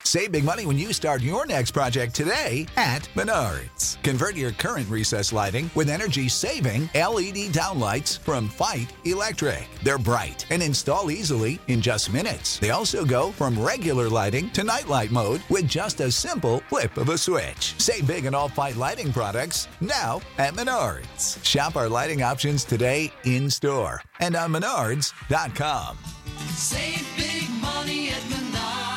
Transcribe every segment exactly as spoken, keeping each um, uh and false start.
Save big money when you start your next project today at Menards. Convert your current recessed lighting with energy-saving L E D downlights from Fight Electric. They're bright and install easily in just minutes. They also go from regular lighting to nightlight mode with just a simple flip of a switch. Save big on all Fight lighting products now at Menards. Shop our lighting options today in-store and on menards dot com. Save big money at Menards.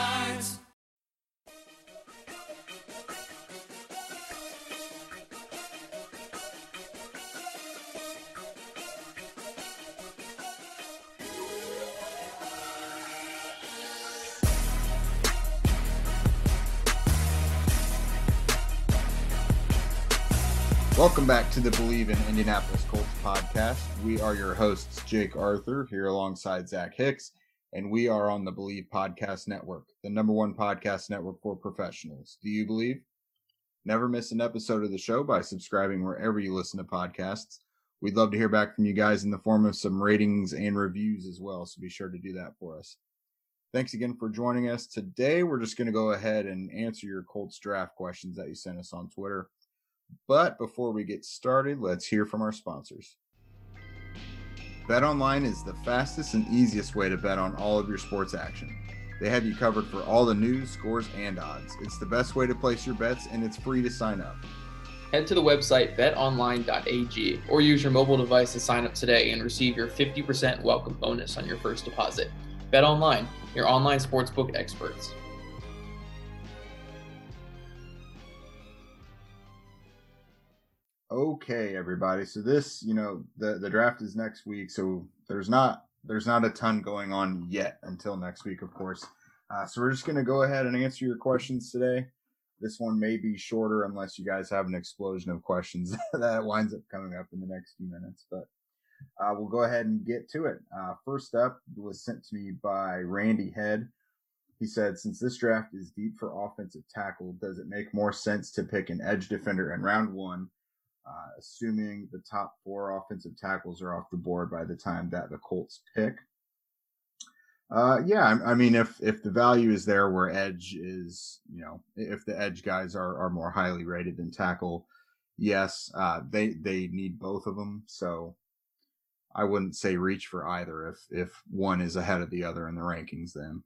Welcome back to the Believe in Indianapolis Colts podcast. We are your hosts, Jake Arthur, here alongside Zach Hicks, and we are on the Believe Podcast Network, the number one podcast network for professionals. Do you believe? Never miss an episode of the show by subscribing wherever you listen to podcasts. We'd love to hear back from you guys in the form of some ratings and reviews as well, so be sure to do that for us. Thanks again for joining us. Today, we're just going to go ahead and answer your Colts draft questions that you sent us on Twitter. But before we get started, let's hear from our sponsors. BetOnline is the fastest and easiest way to bet on all of your sports action. They have you covered for all the news, scores, and odds. It's the best way to place your bets, and it's free to sign up. Head to the website bet online dot a g or use your mobile device to sign up today and receive your fifty percent welcome bonus on your first deposit. BetOnline, your online sportsbook experts. Okay, everybody. So this, you know, the, the draft is next week, so there's not there's not a ton going on yet until next week, of course. Uh, so we're just going to go ahead and answer your questions today. This one may be shorter unless you guys have an explosion of questions that winds up coming up in the next few minutes. But uh, we'll go ahead and get to it. Uh, first up was sent to me by Randy Head. He said, since this draft is deep for offensive tackle, does it make more sense to pick an edge defender in round one? Uh, assuming the top four offensive tackles are off the board by the time that the Colts pick. Uh, yeah, I, I mean, if if the value is there where edge is, you know, if the edge guys are, are more highly rated than tackle, yes, uh, they they need both of them. So I wouldn't say reach for either if if one is ahead of the other in the rankings then.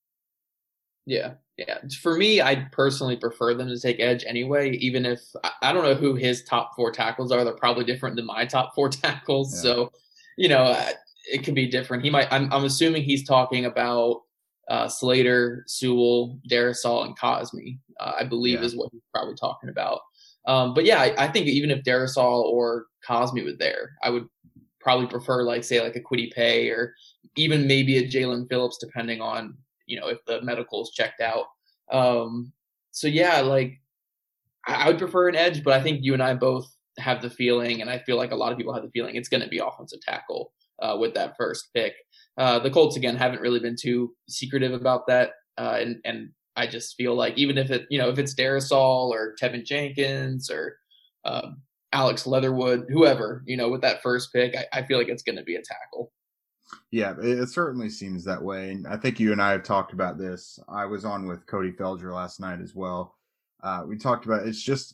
Yeah, yeah. For me, I personally prefer them to take edge anyway, even if I don't know who his top four tackles are. They're probably different than my top four tackles. Yeah. So, you know, it could be different. He might, I'm, I'm assuming he's talking about uh, Slater, Sewell, Darrisaw, and Cosme, uh, I believe yeah. is what he's probably talking about. Um, but yeah, I, I think even if Darrisaw or Cosme was there, I would probably prefer like, say like a Kwity Paye or even maybe a Jalen Phillips, depending on, you know, if the medical is checked out. Um, so yeah, like I, I would prefer an edge, but I think you and I both have the feeling, and I feel like a lot of people have the feeling it's going to be offensive tackle uh, with that first pick. Uh, the Colts, again, haven't really been too secretive about that. Uh, and, and I just feel like even if it, you know, if it's Darrisaw or Tevin Jenkins or um, Alex Leatherwood, whoever, you know, with that first pick, I, I feel like it's going to be a tackle. Yeah, it certainly seems that way. And I think you and I have talked about this. I was on with Cody Felger last night as well. Uh, we talked about it's just,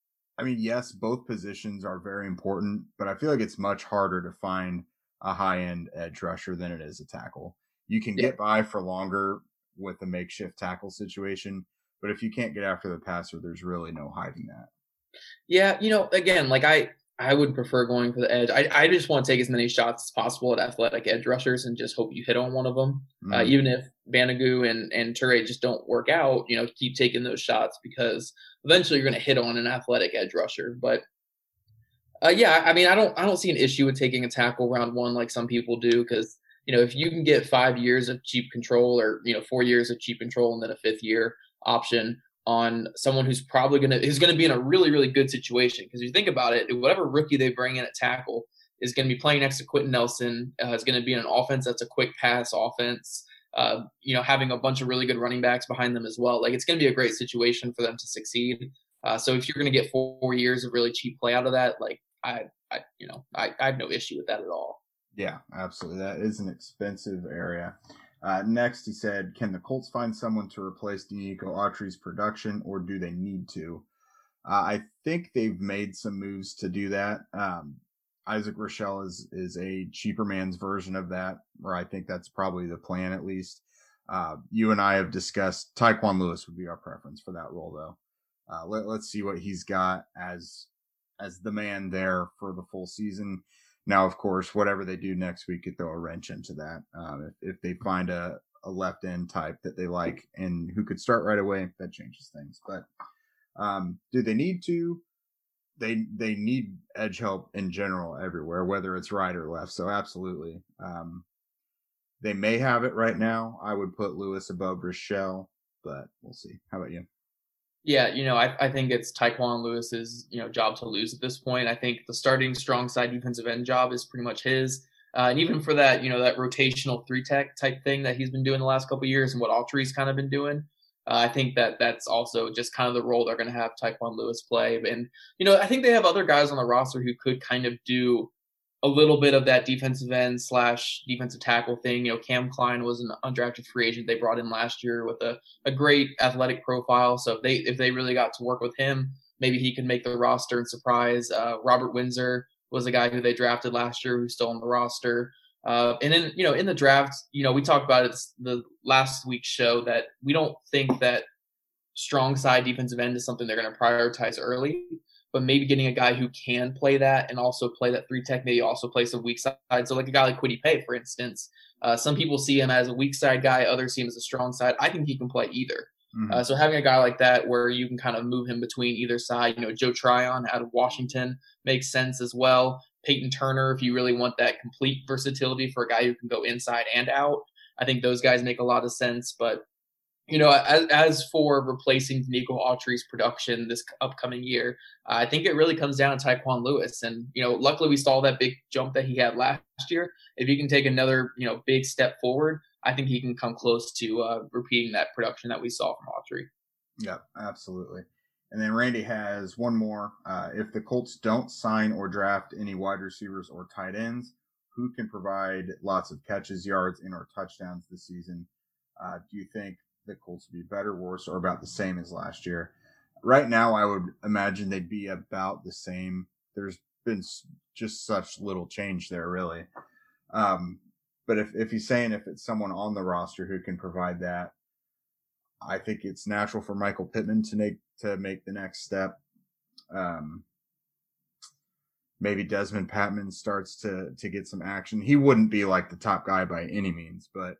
I mean, yes, both positions are very important, but I feel like it's much harder to find a high-end edge rusher than it is a tackle. You can yeah. get by for longer with a makeshift tackle situation, but if you can't get after the passer, there's really no hiding that. Yeah, you know, again, like I, I would prefer going for the edge. I, I just want to take as many shots as possible at athletic edge rushers and just hope you hit on one of them. Mm. Uh, even if Banogu and, and Toure just don't work out, you know, keep taking those shots because eventually you're going to hit on an athletic edge rusher. But uh, yeah, I mean, I don't I don't see an issue with taking a tackle round one like some people do because, you know, if you can get five years of cheap control or, you know, four years of cheap control and then a fifth year option on someone who's probably going to who's going to be in a really, really good situation. Because if you think about it, whatever rookie they bring in at tackle is going to be playing next to Quentin Nelson. Uh, is going to be in an offense that's a quick pass offense, uh, you know, having a bunch of really good running backs behind them as well. Like, it's going to be a great situation for them to succeed. Uh, so if you're going to get four, four years of really cheap play out of that, like, I, I you know, I, I have no issue with that at all. Yeah, absolutely. That is an expensive area. Uh, next, he said, can the Colts find someone to replace Denico Autry's production, or do they need to? Uh, I think they've made some moves to do that. Um, Isaac Rochelle is is a cheaper man's version of that, or I think that's probably the plan at least. Uh, you and I have discussed Tyquan Lewis would be our preference for that role, though. Uh, let, let's see what he's got as as the man there for the full season. Now, of course, whatever they do next week could throw a wrench into that. Um, if, if they find a, a left end type that they like and who could start right away, that changes things. But um, do they need to? They they need edge help in general everywhere, whether it's right or left. So absolutely. Um, they may have it right now. I would put Lewis above Rochelle, but we'll see. How about you? Yeah, you know, I, I think it's Tyquan Lewis's, you know, job to lose at this point. I think the starting strong side defensive end job is pretty much his. Uh, and even for that, you know, that rotational three tech type thing that he's been doing the last couple of years and what Autry's kind of been doing, uh, I think that that's also just kind of the role they're going to have Tyquan Lewis play. And, you know, I think they have other guys on the roster who could kind of do a little bit of that defensive end slash defensive tackle thing. You know, Cam Klein was an undrafted free agent they brought in last year with a, a great athletic profile. So if they if they really got to work with him, maybe he could make the roster and surprise. Uh, Robert Windsor was a guy who they drafted last year who's still on the roster. Uh, and then, you know, in the draft, you know, we talked about it the last week's show that we don't think that strong side defensive end is something they're going to prioritize early. But maybe getting a guy who can play that and also play that three tech, maybe also play some weak side. So like a guy like Kwity Paye, for instance, uh, some people see him as a weak side guy, others see him as a strong side. I think he can play either. Mm-hmm. Uh, so having a guy like that where you can kind of move him between either side, you know, Joe Tryon out of Washington makes sense as well. Peyton Turner, if you really want that complete versatility for a guy who can go inside and out, I think those guys make a lot of sense. But you know, as, as for replacing Denico Autry's production this upcoming year, uh, I think it really comes down to Tyquan Lewis. And, you know, luckily we saw that big jump that he had last year. If he can take another, you know, big step forward, I think he can come close to uh, repeating that production that we saw from Autry. Yeah, absolutely. And then Randy has one more. Uh, if the Colts don't sign or draft any wide receivers or tight ends, who can provide lots of catches, yards, and or touchdowns this season? Uh, do you think the Colts would be better, worse, or about the same as last year? Right now, I would imagine they'd be about the same. There's been just such little change there, really. Um, but if, if he's saying if it's someone on the roster who can provide that, I think it's natural for Michael Pittman to make to make the next step. Um, maybe Desmond Patman starts to to get some action. He wouldn't be like the top guy by any means, but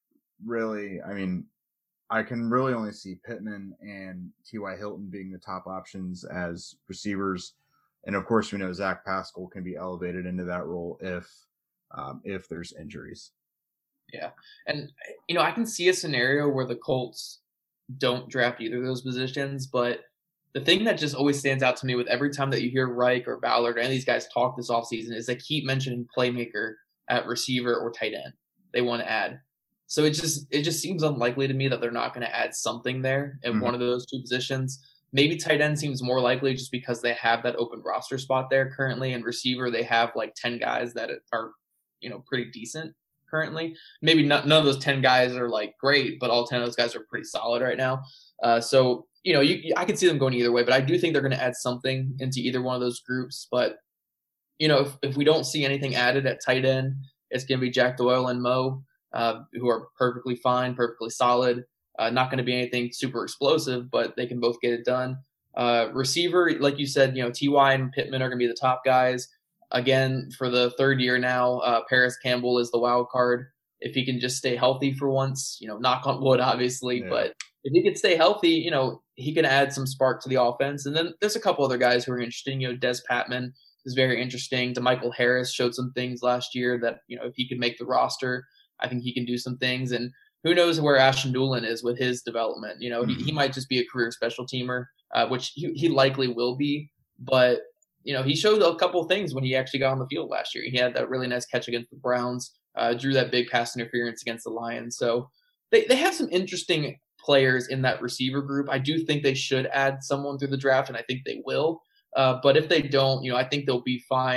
really, I mean, I can really only see Pittman and T Y. Hilton being the top options as receivers. And of course, we know Zach Pascal can be elevated into that role if um, if there's injuries. Yeah. And, you know, I can see a scenario where the Colts don't draft either of those positions. But the thing that just always stands out to me with every time that you hear Reich or Ballard or any of these guys talk this offseason is they keep mentioning playmaker at receiver or tight end they want to add. So it just it just seems unlikely to me that they're not going to add something there in mm-hmm. one of those two positions. Maybe tight end seems more likely just because they have that open roster spot there currently, and receiver they have like ten guys that are, you know, pretty decent currently. Maybe not, none of those ten guys are like great, but all ten of those guys are pretty solid right now. Uh, so you know, you, I can see them going either way, but I do think they're going to add something into either one of those groups. But you know, if, if we don't see anything added at tight end, it's going to be Jack Doyle and Mo. Uh, who are perfectly fine, perfectly solid. Uh, not going to be anything super explosive, but they can both get it done. Uh, receiver, like you said, you know, T Y and Pittman are going to be the top guys. Again, for the third year now, uh, Paris Campbell is the wild card. If he can just stay healthy for once, you know, knock on wood, obviously, yeah. But if he can stay healthy, you know, he can add some spark to the offense. And then there's a couple other guys who are interesting. You know, Des Patman is very interesting. DeMichael Harris showed some things last year that, you know, if he could make the roster, I think he can do some things. And who knows where Ashton Dulin is with his development. You know, mm-hmm. he, he might just be a career special teamer, uh, which he, he likely will be. But, you know, he showed a couple of things when he actually got on the field last year. He had that really nice catch against the Browns, uh, drew that big pass interference against the Lions. So they, they have some interesting players in that receiver group. I do think they should add someone through the draft, and I think they will. Uh, but if they don't, you know, I think they'll be fine.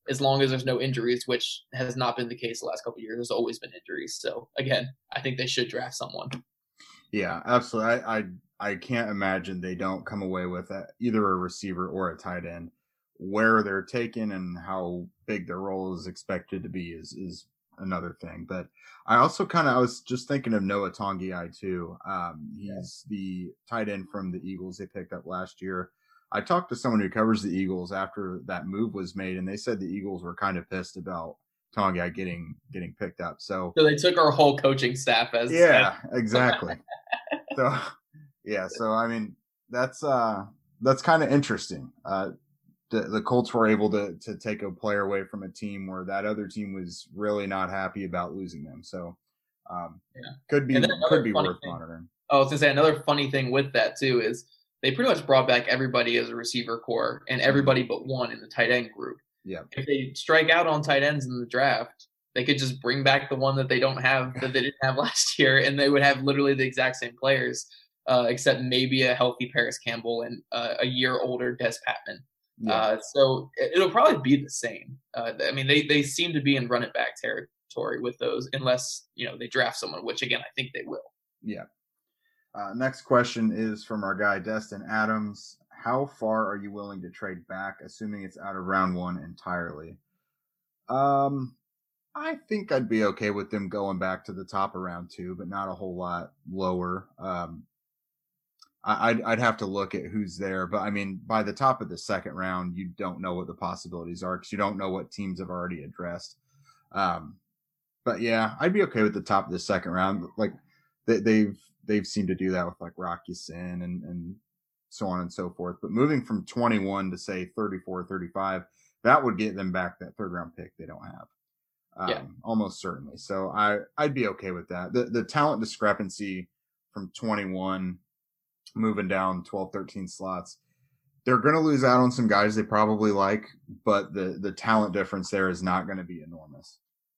as long as there's no injuries, which has not been the case the last couple of years. There's always been injuries. So again, I think they should draft someone. Yeah, absolutely. I I, I can't imagine they don't come away with a, either a receiver or a tight end. Where they're taken and how big their role is expected to be is is another thing. But I also kind of I was just thinking of Noah Tongiai too. Um, he's yeah. the tight end from the Eagles they picked up last year. I talked to someone who covers the Eagles after that move was made, and they said the Eagles were kind of pissed about Tongiai getting getting picked up. So, so they took our whole coaching staff as yeah, exactly. so yeah, so I mean that's uh that's kind of interesting. Uh, the the Colts were able to to take a player away from a team where that other team was really not happy about losing them. So um, yeah, could be could be worth thing, monitoring. Oh, I was gonna say another funny thing with that too is they pretty much brought back everybody as a receiver core and everybody but one in the tight end group. Yeah. If they strike out on tight ends in the draft, they could just bring back the one that they don't have that they didn't have last year, and they would have literally the exact same players, uh, except maybe a healthy Paris Campbell and uh, a year older Des Patman. Yeah. Uh, so it'll probably be the same. Uh, I mean, they, they seem to be in run it back territory with those, unless, you know, they draft someone, which again, I think they will. Yeah. Uh, next question is from our guy, Destin Adams. How far are you willing to trade back, assuming it's out of round one entirely? Um, I think I'd be okay with them going back to the top of round two, but not a whole lot lower. Um, I'd I'd have to look at who's there, but I mean, by the top of the second round, you don't know what the possibilities are because you don't know what teams have already addressed. Um, but yeah, I'd be okay with the top of the second round. Like they, they've they've seemed to do that with like Rock Ya-Sin and and so on and so forth. But moving from twenty-one to say thirty-four, thirty-five, that would get them back that third round pick they don't have. Um, yeah. Almost certainly. So I I'd be okay with that. The the talent discrepancy from twenty-one. Moving down twelve, thirteen slots. They're going to lose out on some guys they probably like, but the, the talent difference there is not going to be enormous.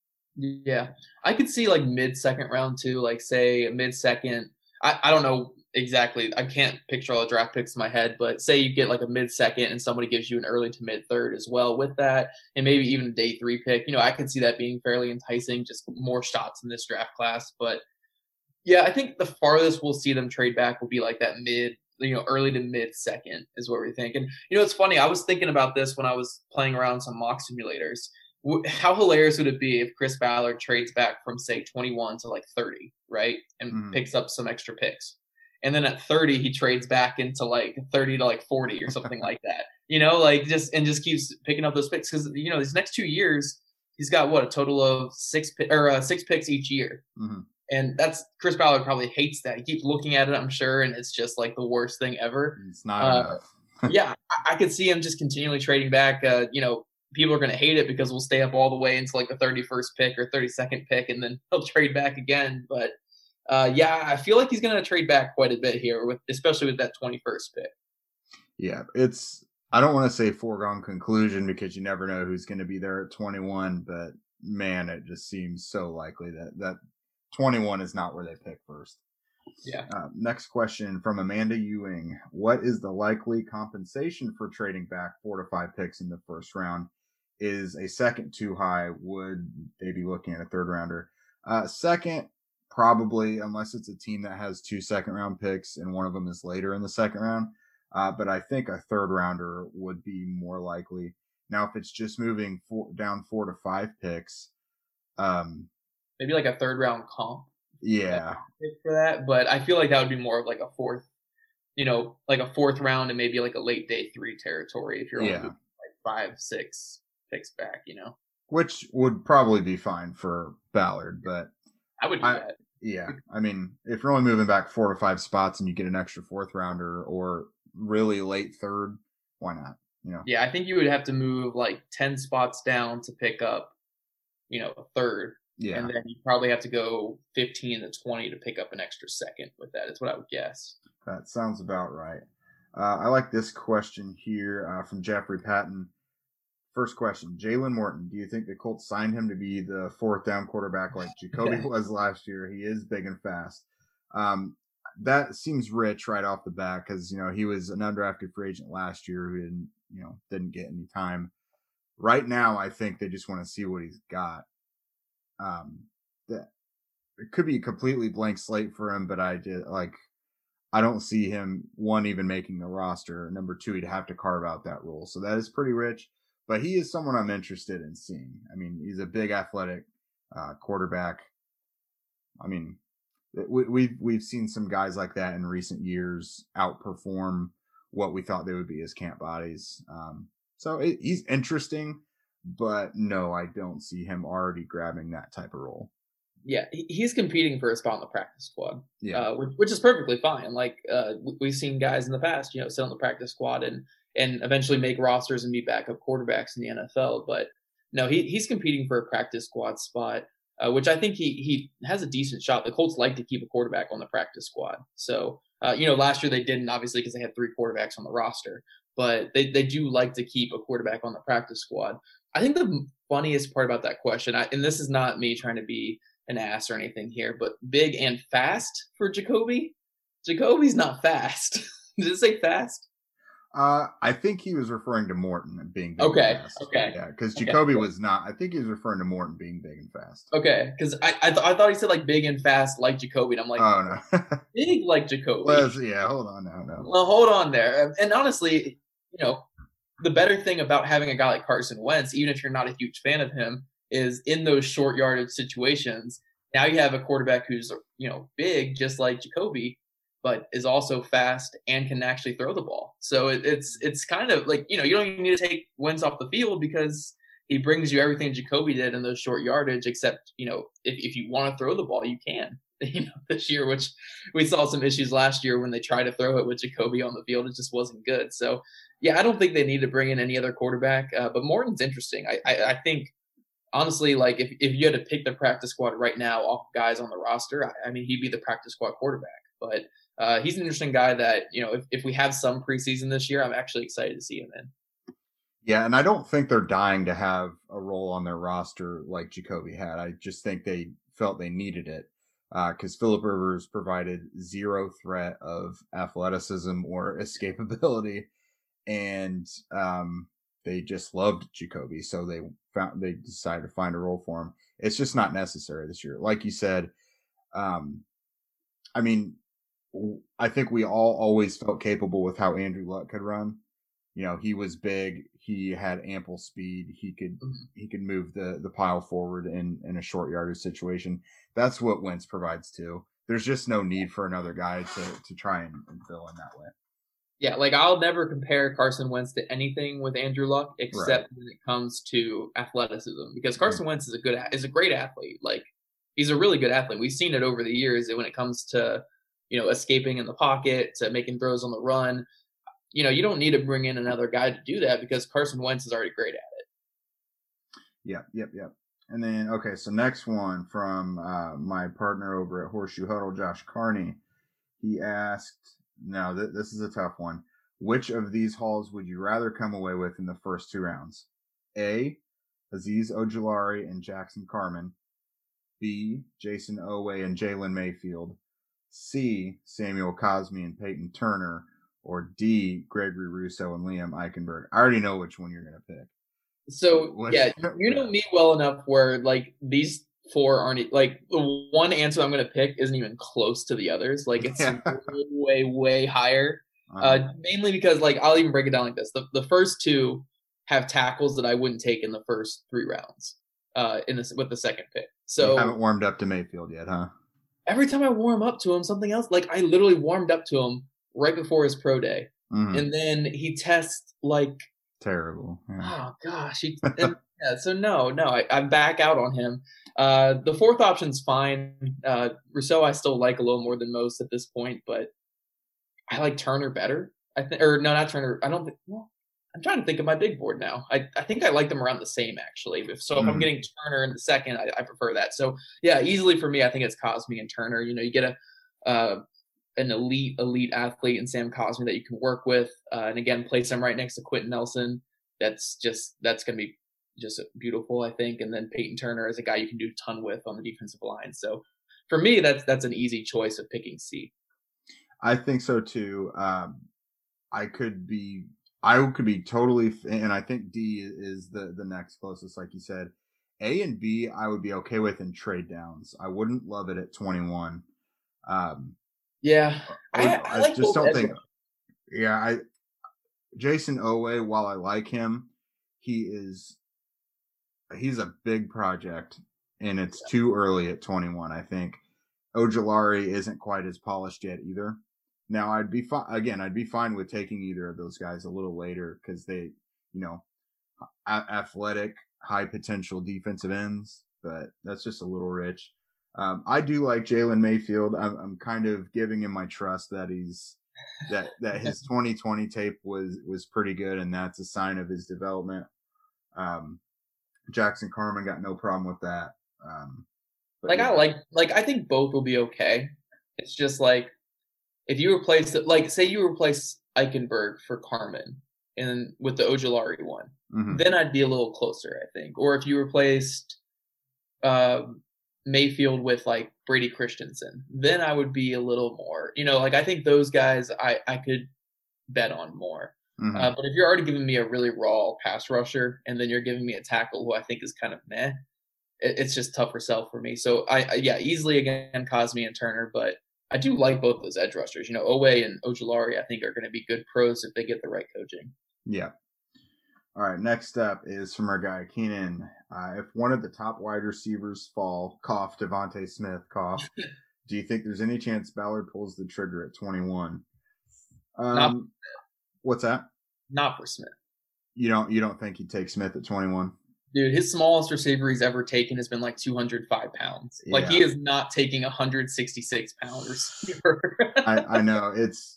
Yeah. I could see like mid-second round too, like say mid-second. I, I don't know exactly. I can't picture all the draft picks in my head, but say you get like a mid-second and somebody gives you an early to mid-third as well with that, and maybe even a day three pick. You know, I could see that being fairly enticing, just more shots in this draft class, but yeah, I think the farthest we'll see them trade back will be like that mid, you know, early to mid second is what we're thinking. You know, it's funny. I was thinking about this when I was playing around some mock simulators. How hilarious would it be if Chris Ballard trades back from say twenty-one to like thirty, right? And mm. picks up some extra picks. And then at thirty, he trades back into like thirty to like forty or something like that, you know, like just, and just keeps picking up those picks. Cause you know, these next two years, he's got what, a total of six or uh, six picks each year. Mm-hmm. And that's Chris Ballard probably hates that. He keeps looking at it, I'm sure, and it's just like the worst thing ever. It's not uh, enough. yeah, I, I could see him just continually trading back. Uh, you know, people are going to hate it because we'll stay up all the way into like the thirty-first pick or thirty-second pick, and then he'll trade back again. But uh, yeah, I feel like he's going to trade back quite a bit here, with especially with that twenty-first pick. Yeah, it's. I don't want to say foregone conclusion because you never know who's going to be there at twenty-one, but man, it just seems so likely that that. twenty-one is not where they pick first. Yeah. Uh, next question from Amanda Ewing. What is the likely compensation for trading back four to five picks in the first round? Is a second too high? Would they be looking at a third rounder? Uh, second, probably, unless it's a team that has two second round picks and one of them is later in the second round. Uh, but I think a third rounder would be more likely. Now, if it's just moving four, down four to five picks, um, maybe like a third round comp. Yeah. For that. But I feel like that would be more of like a fourth, you know, like a fourth round and maybe like a late day three territory if you're only yeah. like five, six picks back, you know. Which would probably be fine for Ballard, but I would do I, that. Yeah. I mean, if you're only moving back four to five spots and you get an extra fourth rounder or really late third, why not? You know? Yeah, I think you would have to move like ten spots down to pick up, you know, a third. Yeah. And then you probably have to go fifteen to twenty to pick up an extra second with that. Is what I would guess. That sounds about right. Uh, I like this question here uh, from Jeffrey Patton. First question, Jalen Morton. Do you think the Colts signed him to be the fourth down quarterback like Jacoby yeah. was last year? He is big and fast. Um, that seems rich right off the bat because, you know, he was an undrafted free agent last year who didn't, you know, didn't get any time. right now, I think they just want to see what he's got. Um, that it could be a completely blank slate for him, but I did like I don't see him one even making the roster. Number two, he'd have to carve out that role, so that is pretty rich. But he is someone I'm interested in seeing. I mean, he's a big athletic uh, quarterback. I mean, we, we've we've seen some guys like that in recent years outperform what we thought they would be as camp bodies. Um, so it, he's interesting, but no, I don't see him already grabbing that type of role. Yeah, he's competing for a spot on the practice squad. Yeah, uh, which, which is perfectly fine. Like uh, we've seen guys in the past, you know, sit on the practice squad and and eventually make rosters and be backup quarterbacks in the N F L. But no, he he's competing for a practice squad spot, uh, which I think he he has a decent shot. The Colts like to keep a quarterback on the practice squad. So, uh, you know, last year they didn't, obviously, because they had three quarterbacks on the roster. But they, they do like to keep a quarterback on the practice squad. I think the funniest part about that question, I, and this is not me trying to be an ass or anything here, but big and fast for Jacoby? Jacoby's not fast. Did it say fast? Uh, I think he was referring to Morton and being big okay, and fast. Okay. Yeah, because okay. Jacoby was not. I think he was referring to Morton being big and fast. Okay, because I I, th- I thought he said like big and fast like Jacoby, and I'm like, oh no, big like Jacoby. Well, yeah, hold on now, no. Well, hold on there. And honestly, you know, the better thing about having a guy like Carson Wentz, even if you're not a huge fan of him, is in those short yardage situations. Now you have a quarterback who's, you know, big, just like Jacoby, but is also fast and can actually throw the ball. So it, it's it's kind of like, you know, you don't even need to take Wentz off the field because he brings you everything Jacoby did in those short yardage, except, you know, if, if you want to throw the ball, you can. You know, this year, which we saw some issues last year when they tried to throw it with Jacoby on the field, it just wasn't good. So, yeah, I don't think they need to bring in any other quarterback, uh, but Morton's interesting. I, I, I think, honestly, like if, if you had to pick the practice squad right now off guys on the roster, I, I mean, he'd be the practice squad quarterback. But uh, he's an interesting guy that, you know, if, if we have some preseason this year, I'm actually excited to see him in. Yeah, and I don't think they're dying to have a role on their roster like Jacoby had. I just think they felt they needed it because uh, Phillip Rivers provided zero threat of athleticism or escapability, and um, they just loved Jacoby, so they found they decided to find a role for him. It's just not necessary this year, like you said. Um, I mean, I think we all always felt capable with how Andrew Luck could run. You know, he was big. He had ample speed. He could mm-hmm. he could move the the pile forward in in a short yardage situation. That's what Wentz provides too. There's just no need for another guy to to try and, and fill in that way. Yeah, like I'll never compare Carson Wentz to anything with Andrew Luck except right. when it comes to athleticism, because Carson mm-hmm. Wentz is a good is a great athlete. Like he's a really good athlete. We've seen it over the years when it comes to, you know, escaping in the pocket, to making throws on the run. You know, you don't need to bring in another guy to do that because Carson Wentz is already great at it. Yep, yep, yep. And then, okay, so next one from uh, my partner over at Horseshoe Huddle, Josh Carney. He asked, now th- this is a tough one. Which of these hauls would you rather come away with in the first two rounds? A, Azeez Ojulari and Jackson Carman. B, Jason Oweh and Jalen Mayfield. C, Samuel Cosme and Peyton Turner. Or D, Gregory Rousseau and Liam Eichenberg. I already know which one you're going to pick. So, which, yeah, you know me well enough where, like, these four aren't, like, the one answer I'm going to pick isn't even close to the others. Like, it's yeah. way, way, way higher. Uh-huh. Uh, mainly because, like, I'll even break it down like this. The, the first two have tackles that I wouldn't take in the first three rounds uh, in this with the second pick. So you haven't warmed up to Mayfield yet, huh? Every time I warm up to him, something else. Like, I literally warmed up to him right before his pro day. Mm-hmm. And then he tests like terrible. Yeah. Oh gosh. He, and, yeah, so no, no, I, I'm back out on him. Uh, the fourth option's fine. Uh, Rousseau I still like a little more than most at this point, but I like Turner better. I think, or no, not Turner. I don't think. Well, I'm trying to think of my big board now. I, I think I like them around the same actually. If, so if mm-hmm. I'm getting Turner in the second, I, I prefer that. So yeah, easily for me, I think it's Cosme and Turner. You know, you get a. Uh, an elite, elite athlete in Sam Cosme that you can work with. Uh, and again, place him right next to Quentin Nelson. That's just, that's going to be just beautiful, I think. And then Peyton Turner is a guy you can do a ton with on the defensive line. So for me, that's, that's an easy choice of picking C. I think so too. Um, I could be I could be totally, and I think D is the the next closest, like you said. A and B, I would be okay with in trade downs. I wouldn't love it at twenty-one. Um, Yeah, I, I, I I like just both don't edge think. rushers. Yeah, I Jason Owe, while I like him, he is he's a big project, and it's too early at twenty-one. I think Ojulari isn't quite as polished yet either. Now, I'd be fine again. I'd be fine with taking either of those guys a little later because they, you know, a- athletic, high potential defensive ends. But that's just a little rich. Um, I do like Jalen Mayfield. I'm, I'm kind of giving him my trust that he's that that his twenty twenty tape was was pretty good, and that's a sign of his development. Um, Jackson Carman got no problem with that. Um, but Like yeah. I like like I think both will be okay. It's just like if you replace it, like say you replace Eichenberg for Carmen and with the Ojulari one, Mhm. then I'd be a little closer, I think. Or if you replaced uh, Mayfield with like Brady Christensen, then I would be a little more, you know, like I think those guys I, I could bet on more. Mhm. Uh, but if you're already giving me a really raw pass rusher and then you're giving me a tackle who I think is kind of meh, it, it's just tougher sell for me. So I, I yeah, easily again Cosme and Turner, but I do like both those edge rushers. You know, Owe and Ojulari I think are going to be good pros if they get the right coaching. Yeah. All right. Next up is from our guy Keenan. Uh, if one of the top wide receivers fall, cough, Devontae Smith, cough. Do you think there's any chance Ballard pulls the trigger at twenty-one? Um, Not- what's that? Not for Smith. You don't you don't think he'd take Smith at twenty-one? Dude, his smallest receiver he's ever taken has been like two hundred five pounds. Like he Yeah. is not taking a one hundred sixty-six pound receiver. I, I know it's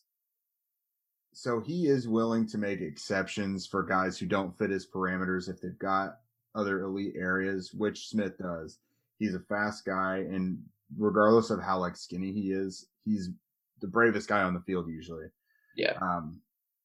so he is willing to make exceptions for guys who don't fit his parameters if they've got other elite areas, which Smith does. He's a fast guy, and regardless of how like skinny he is, he's the bravest guy on the field usually. Yeah. Um,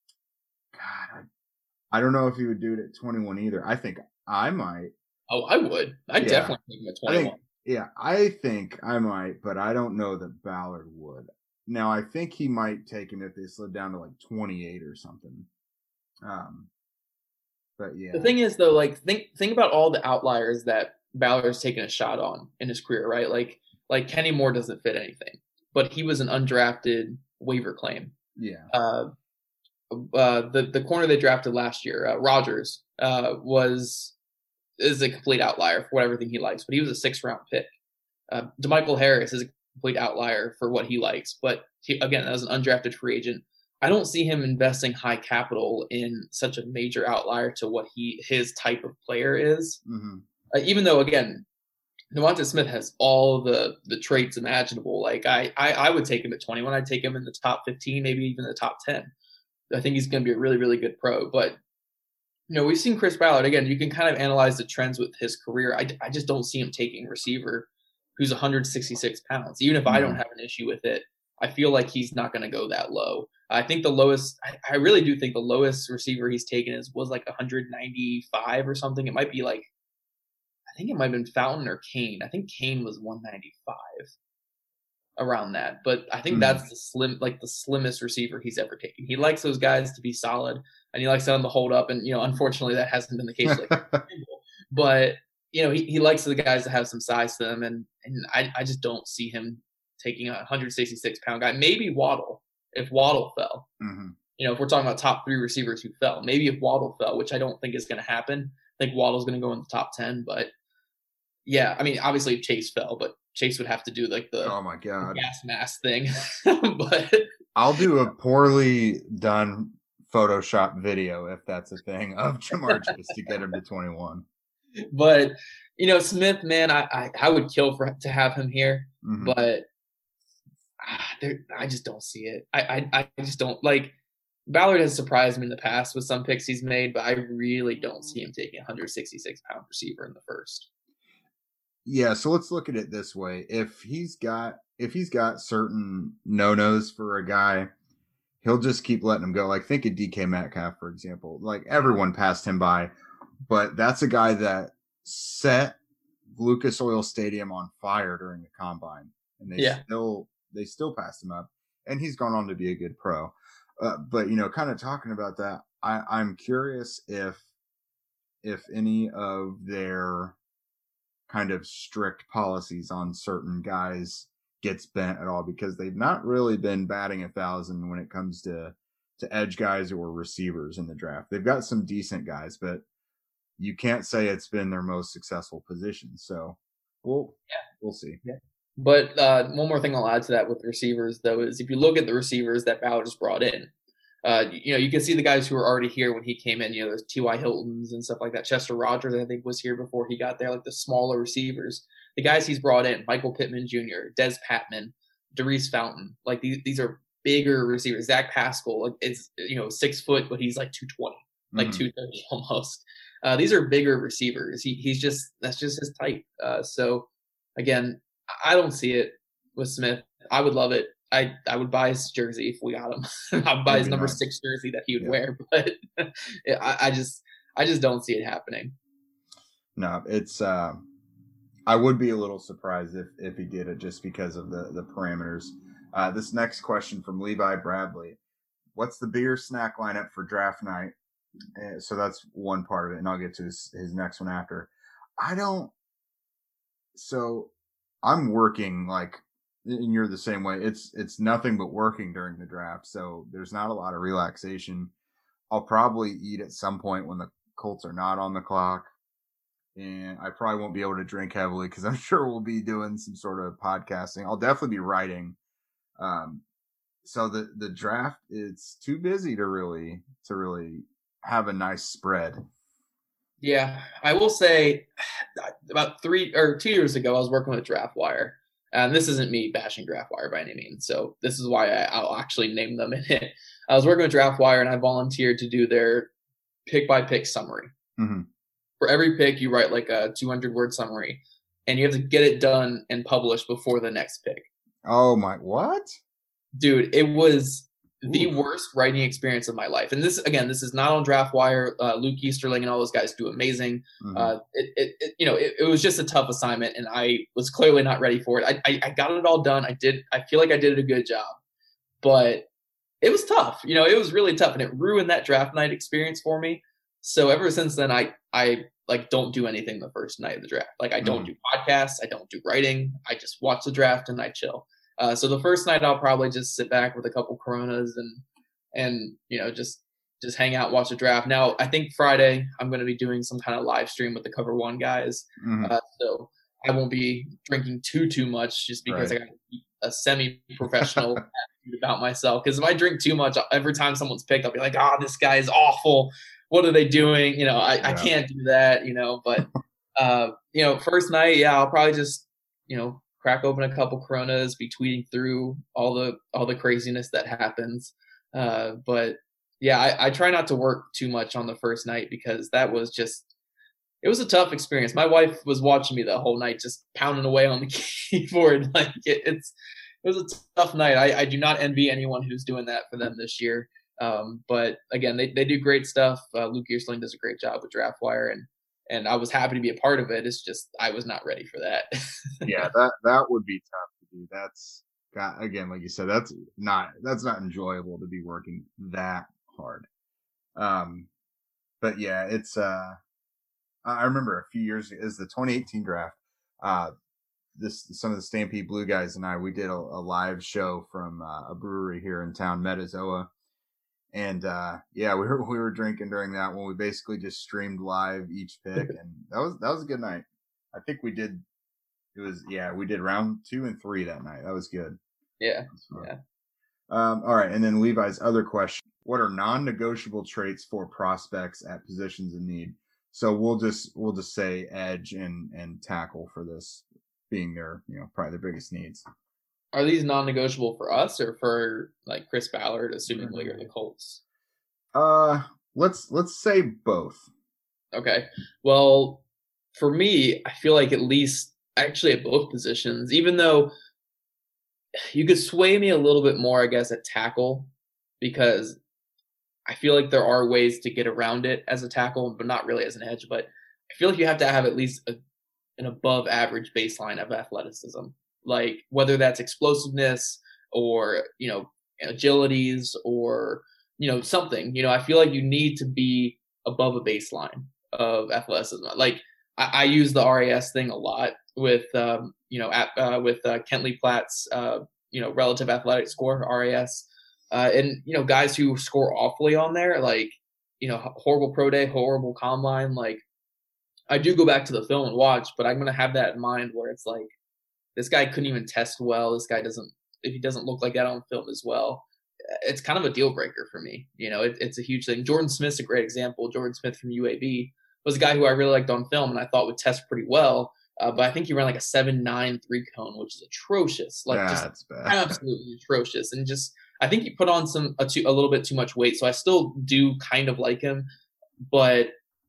God, I, I don't know if he would do it at twenty-one either. I think I might. Oh, I would. I'd Yeah. definitely take him at I twenty-one. think, yeah, I think I might, but I don't know that Ballard would. Now, I think he might take him if they slid down to like twenty-eight or something. Um, but yeah, The thing is, though, like think think about all the outliers that Ballard's taken a shot on in his career, right? Like like Kenny Moore doesn't fit anything, but he was an undrafted waiver claim. yeah, Uh, uh, the the corner they drafted last year, uh, Rogers, uh, was is a complete outlier for everything he likes, but he was a sixth round pick. Uh, DeMichael Harris is a complete outlier for what he likes, but he, again, as an undrafted free agent, I don't see him investing high capital in such a major outlier to what he his type of player is. mm-hmm. Uh, even though, again, Devonta Smith has all the the traits imaginable. Like I, I, I would take him at twenty-one. I'd take him in the top fifteen, maybe even the top ten. I think he's going to be a really, really good pro. But you know, we've seen Chris Ballard again. You can kind of analyze the trends with his career. I, I just don't see him taking a receiver who's one hundred sixty-six pounds. Even if I don't have an issue with it, I feel like he's not going to go that low. I think the lowest, I, I really do think the lowest receiver he's taken is was like one hundred ninety-five or something. It might be like, I think it might have been Fountain or Kane. I think Kane was one ninety-five around that. But I think Mhm. that's the slim, like the slimmest receiver he's ever taken. He likes those guys to be solid, and he likes them to hold up. And you know, unfortunately, that hasn't been the case. Like, but you know, he, he likes the guys that have some size to them, and and I I just don't see him taking a one hundred sixty-six pound guy. Maybe Waddle, if Waddle fell. Mm-hmm. You know, if we're talking about top three receivers who fell, maybe if Waddle fell, which I don't think is going to happen. I think Waddle's going to go in the top ten, but yeah, I mean, obviously if Chase fell, but Chase would have to do like the Oh my god, gas mask thing. But I'll do a poorly done Photoshop video if that's a thing of Jamar Chase to get him to twenty-one. but you know, Smith, man, I I, I would kill for to have him here, Mhm. but ah, there, I just don't see it. I, I I just don't like. Ballard has surprised me in the past with some picks he's made, but I really don't see him taking a one hundred sixty-six pound receiver in the first. Yeah, so let's look at it this way. If he's got if he's got certain no-nos for a guy, he'll just keep letting him go. Like think of D K Metcalf, for example. Like everyone passed him by, but that's a guy that set Lucas Oil Stadium on fire during the combine. And they Yeah. still they still passed him up. And he's gone on to be a good pro. uh, but you know, kind of talking about that, I, I'm curious if if any of their kind of strict policies on certain guys gets bent at all, because they've not really been batting a thousand when it comes to to edge guys or receivers in the draft. They've got some decent guys, but you can't say it's been their most successful position. So we'll yeah. we'll see. Yeah. But uh, one more thing I'll add to that with receivers, though, is if you look at the receivers that Ballard just brought in, uh, you know, you can see the guys who were already here when he came in. You know, there's T Y. Hiltons and stuff like that. Chester Rogers, I think, was here before he got there, like the smaller receivers. The guys he's brought in, Michael Pittman Junior, Des Patman, Darius Fountain, like these these are bigger receivers. Zach Pascal like, is, you know, six foot, but he's like two twenty, like mm-hmm. two thirty almost. Uh, these are bigger receivers. He he's just that's just his type. Uh, so again, I don't see it with Smith. I would love it. I, I would buy his jersey if we got him. I'd buy his number nice. six jersey that he would yeah. wear, but I, I just I just don't see it happening. No, it's. Uh, I would be a little surprised if if he did it, just because of the the parameters. Uh, this next question from Levi Bradley: what's the beer snack lineup for draft night? Uh, so that's one part of it, and I'll get to his, his next one after. I don't. So I'm working like. And you're the same way. It's it's nothing but working during the draft, so there's not a lot of relaxation. I'll probably eat at some point when the Colts are not on the clock, and I probably won't be able to drink heavily because I'm sure we'll be doing some sort of podcasting. I'll definitely be writing. Um, so the the draft, it's too busy to really to really have a nice spread. Yeah, I will say about three or two years ago, I was working with Draft Wire. And this isn't me bashing DraftWire by any means, so this is why I, I'll actually name them in it. I was working with DraftWire, and I volunteered to do their pick-by-pick summary. Mm-hmm. For every pick, you write like a two hundred word summary, and you have to get it done and published before the next pick. Oh, my – what? Dude, it was the Ooh. worst writing experience of my life. And this, again, this is not on DraftWire. Uh, Luke Easterling and all those guys do amazing. Mm-hmm. Uh, it, it, it, you know, it, it was just a tough assignment, and I was clearly not ready for it. I, I, I got it all done. I did. I feel like I did a good job, but it was tough. You know, it was really tough, and it ruined that draft night experience for me. So ever since then, I, I like don't do anything the first night of the draft. Like I don't mm-hmm. do podcasts. I don't do writing. I just watch the draft and I chill. Uh, so the first night I'll probably just sit back with a couple Coronas and, and, you know, just, just hang out, watch the draft. Now, I think Friday I'm going to be doing some kind of live stream with the Cover One guys. Mm-hmm. Uh, so I won't be drinking too, too much just because right. I got to keep a semi-professional attitude about myself. Because if I drink too much, every time someone's picked, I'll be like, oh, this guy is awful. What are they doing? You know, I, yeah. I can't do that, you know, but, uh, you know, first night, yeah, I'll probably just, you know, crack open a couple Coronas, be tweeting through all the all the craziness that happens. Uh, but yeah, I, I try not to work too much on the first night because that was just it was a tough experience. My wife was watching me the whole night, just pounding away on the keyboard. Like it, it's it was a tough night. I, I do not envy anyone who's doing that for them this year. Um, but again, they they do great stuff. Uh, Luke Easterling does a great job with DraftWire, and And I was happy to be a part of it. It's just I was not ready for that. yeah, that that would be tough to do. That's again, like you said, that's not that's not enjoyable to be working that hard. Um, but yeah, it's. Uh, I remember a few years ago, is the twenty eighteen draft. Uh, this some of the Stampede Blue guys and I we did a, a live show from uh, a brewery here in town, Metazoa. And, uh, yeah, we were, we were drinking during that one. We basically just streamed live each pick, and that was, that was a good night. I think we did, it was, yeah, we did round two and three that night. That was good. Yeah. Yeah. Um, all right. And then Levi's other question, what are non-negotiable traits for prospects at positions in need? So we'll just, we'll just say edge and, and tackle for this being their, you know, probably their biggest needs. Are these non-negotiable for us or for like Chris Ballard, assumingly, or the Colts? Uh, let's let's say both. Okay. Well, for me, I feel like at least actually at both positions, even though you could sway me a little bit more, I guess, at tackle, because I feel like there are ways to get around it as a tackle, but not really as an edge. But I feel like you have to have at least a, an above average baseline of athleticism. Like whether that's explosiveness or, you know, agilities or, you know, something. You know, I feel like you need to be above a baseline of athleticism. Like I, I use the R A S thing a lot with, um, you know, at, uh, with uh, Kent Lee Platt's, uh, you know, relative athletic score, R A S. Uh, and, you know, guys who score awfully on there, like, you know, horrible pro day, horrible combine. Like, I do go back to the film and watch, but I'm going to have that in mind where it's like, this guy couldn't even test well. This guy doesn't, if he doesn't look like that on film as well, it's kind of a deal breaker for me. You know, it, it's a huge thing. Jordan Smith's a great example. Jordan Smith from U A B was a guy who I really liked on film and I thought would test pretty well. Uh, but I think he ran like a seven nine three cone, which is atrocious. Like, yeah, just absolutely atrocious. And just, I think he put on some a, too, a little bit too much weight. So I still do kind of like him, but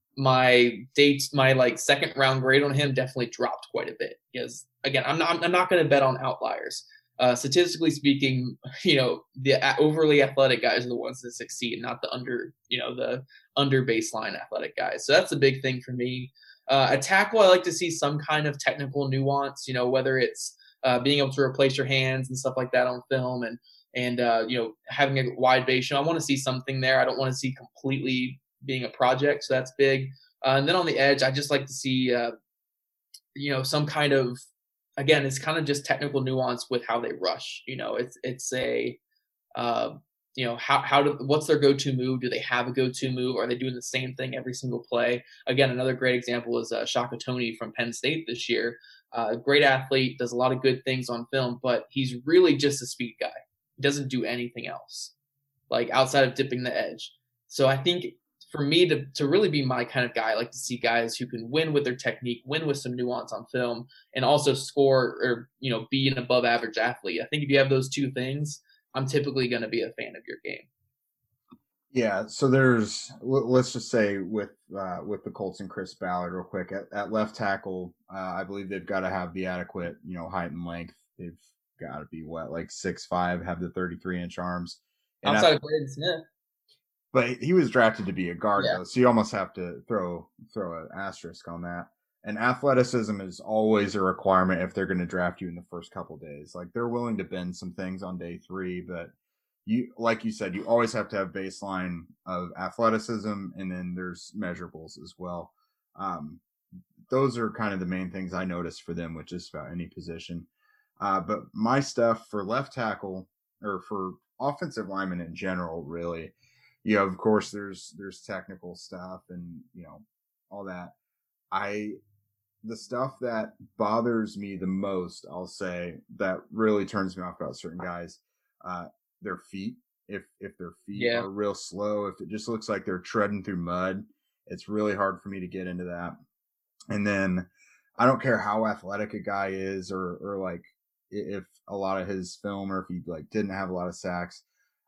my dates, my like second round grade on him definitely dropped quite a bit because again, I'm not, I'm not going to bet on outliers. Uh, statistically speaking, you know, the overly athletic guys are the ones that succeed, not the under, you know, the under baseline athletic guys. So that's a big thing for me. Uh, a tackle, I like to see some kind of technical nuance, you know, whether it's uh, being able to replace your hands and stuff like that on film and, and uh, you know, having a wide base. You know, I want to see something there. I don't want to see completely being a project. So that's big. Uh, and then on the edge, I just like to see, uh, you know, some kind of, again, it's kind of just technical nuance with how they rush. You know, it's, it's a, uh, you know, how, how do, what's their go-to move? Do they have a go-to move? Are they doing the same thing every single play? Again, another great example is uh, Shaka Toney from Penn State this year. Uh, great athlete, does a lot of good things on film, but he's really just a speed guy. He doesn't do anything else, like outside of dipping the edge. So I think for me to, to really be my kind of guy, I like to see guys who can win with their technique, win with some nuance on film, and also score or, you know, be an above average athlete. I think if you have those two things, I'm typically going to be a fan of your game. Yeah. So there's, let's just say with, uh, with the Colts and Chris Ballard real quick at, at left tackle, uh, I believe they've got to have the adequate, you know, height and length. They've got to be what, like six five, have the thirty-three inch arms. And outside I, of Braden Smith. But he was drafted to be a guard, yeah. though, so you almost have to throw throw an asterisk on that. And athleticism is always a requirement if they're going to draft you in the first couple days. Like, they're willing to bend some things on day three, but you, like you said, you always have to have baseline of athleticism, and then there's measurables as well. Um, those are kind of the main things I notice for them with just about any position. Uh, but my stuff for left tackle, or for offensive linemen in general, really, you know, of course, there's there's technical stuff and, you know, all that. I the stuff that bothers me the most, I'll say, that really turns me off about certain guys, uh, their feet. If if their feet yeah. are real slow, if it just looks like they're treading through mud, it's really hard for me to get into that. And then I don't care how athletic a guy is, or or like if a lot of his film, or if he like didn't have a lot of sacks.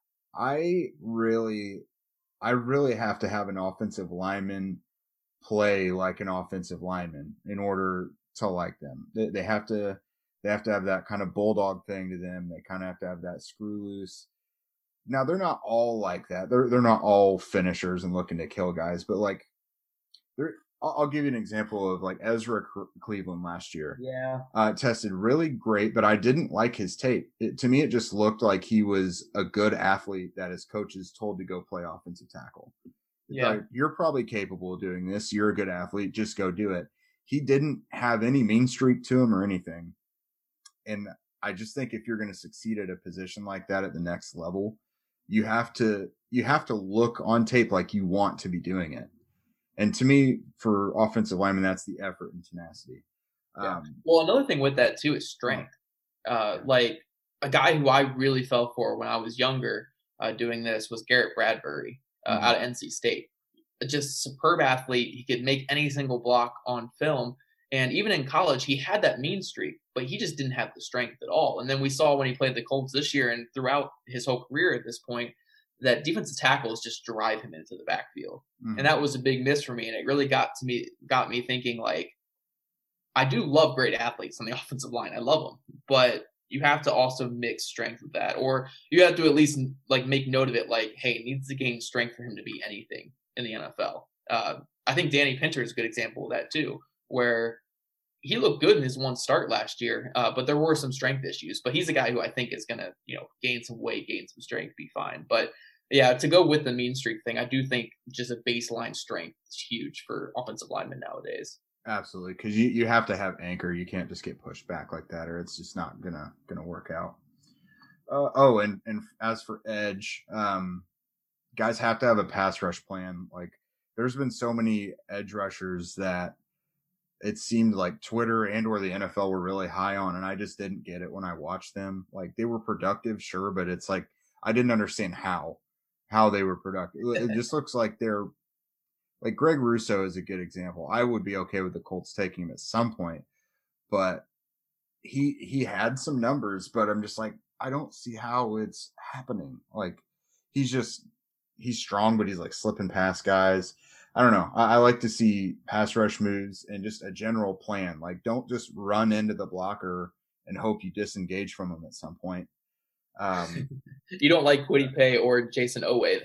I really, I really have to have an offensive lineman play like an offensive lineman in order to like them. They, they have to, they have to have that kind of bulldog thing to them. They kind of have to have that screw loose. Now, they're not all like that. They're they're not all finishers and looking to kill guys, but like, they're. I'll give you an example of like Ezra Cleveland last year. Yeah. Uh, tested really great, but I didn't like his tape. It, to me, it just looked like he was a good athlete that his coaches told to go play offensive tackle. Yeah. Like, you're probably capable of doing this. You're a good athlete. Just go do it. He didn't have any mean streak to him or anything. And I just think if you're going to succeed at a position like that at the next level, you have to, you have to look on tape like you want to be doing it. And to me, for offensive linemen, that's the effort and tenacity. Yeah. Um, well, another thing with that, too, is strength. Uh, like, a guy who I really fell for when I was younger uh, doing this was Garrett Bradbury uh, mm-hmm. out of N C State. Just superb athlete. He could make any single block on film. And even in college, he had that mean streak, but he just didn't have the strength at all. And then we saw when he played the Colts this year and throughout his whole career at this point, that defensive tackles just drive him into the backfield. Mm-hmm. And that was a big miss for me. And it really got to me, got me thinking, like, I do love great athletes on the offensive line. I love them, but you have to also mix strength with that, or you have to at least like make note of it. Like, hey, it needs to gain strength for him to be anything in the N F L. Uh, I think Danny Pinter is a good example of that too, where he looked good in his one start last year, uh, but there were some strength issues. But he's a guy who I think is going to, you know, gain some weight, gain some strength, be fine. But yeah, to go with the mean streak thing, I do think just a baseline strength is huge for offensive linemen nowadays. Absolutely, because you, you have to have anchor. You can't just get pushed back like that, or it's just not gonna gonna work out. Uh, oh, and and as for edge, um, guys have to have a pass rush plan. Like, there's been so many edge rushers that it seemed like Twitter and or the N F L were really high on, and I just didn't get it when I watched them. Like, they were productive, sure, but it's like I didn't understand how how they were productive. It just looks like they're like Greg Russo is a good example. I would be okay with the Colts taking him at some point, but he he had some numbers, but I'm just like, I don't see how it's happening. Like, he's just he's strong, but he's like slipping past guys. I don't know. I, I like to see pass rush moves and just a general plan. Like, don't just run into the blocker and hope you disengage from him at some point. Um, you don't like Kwity Paye or Jason Oweh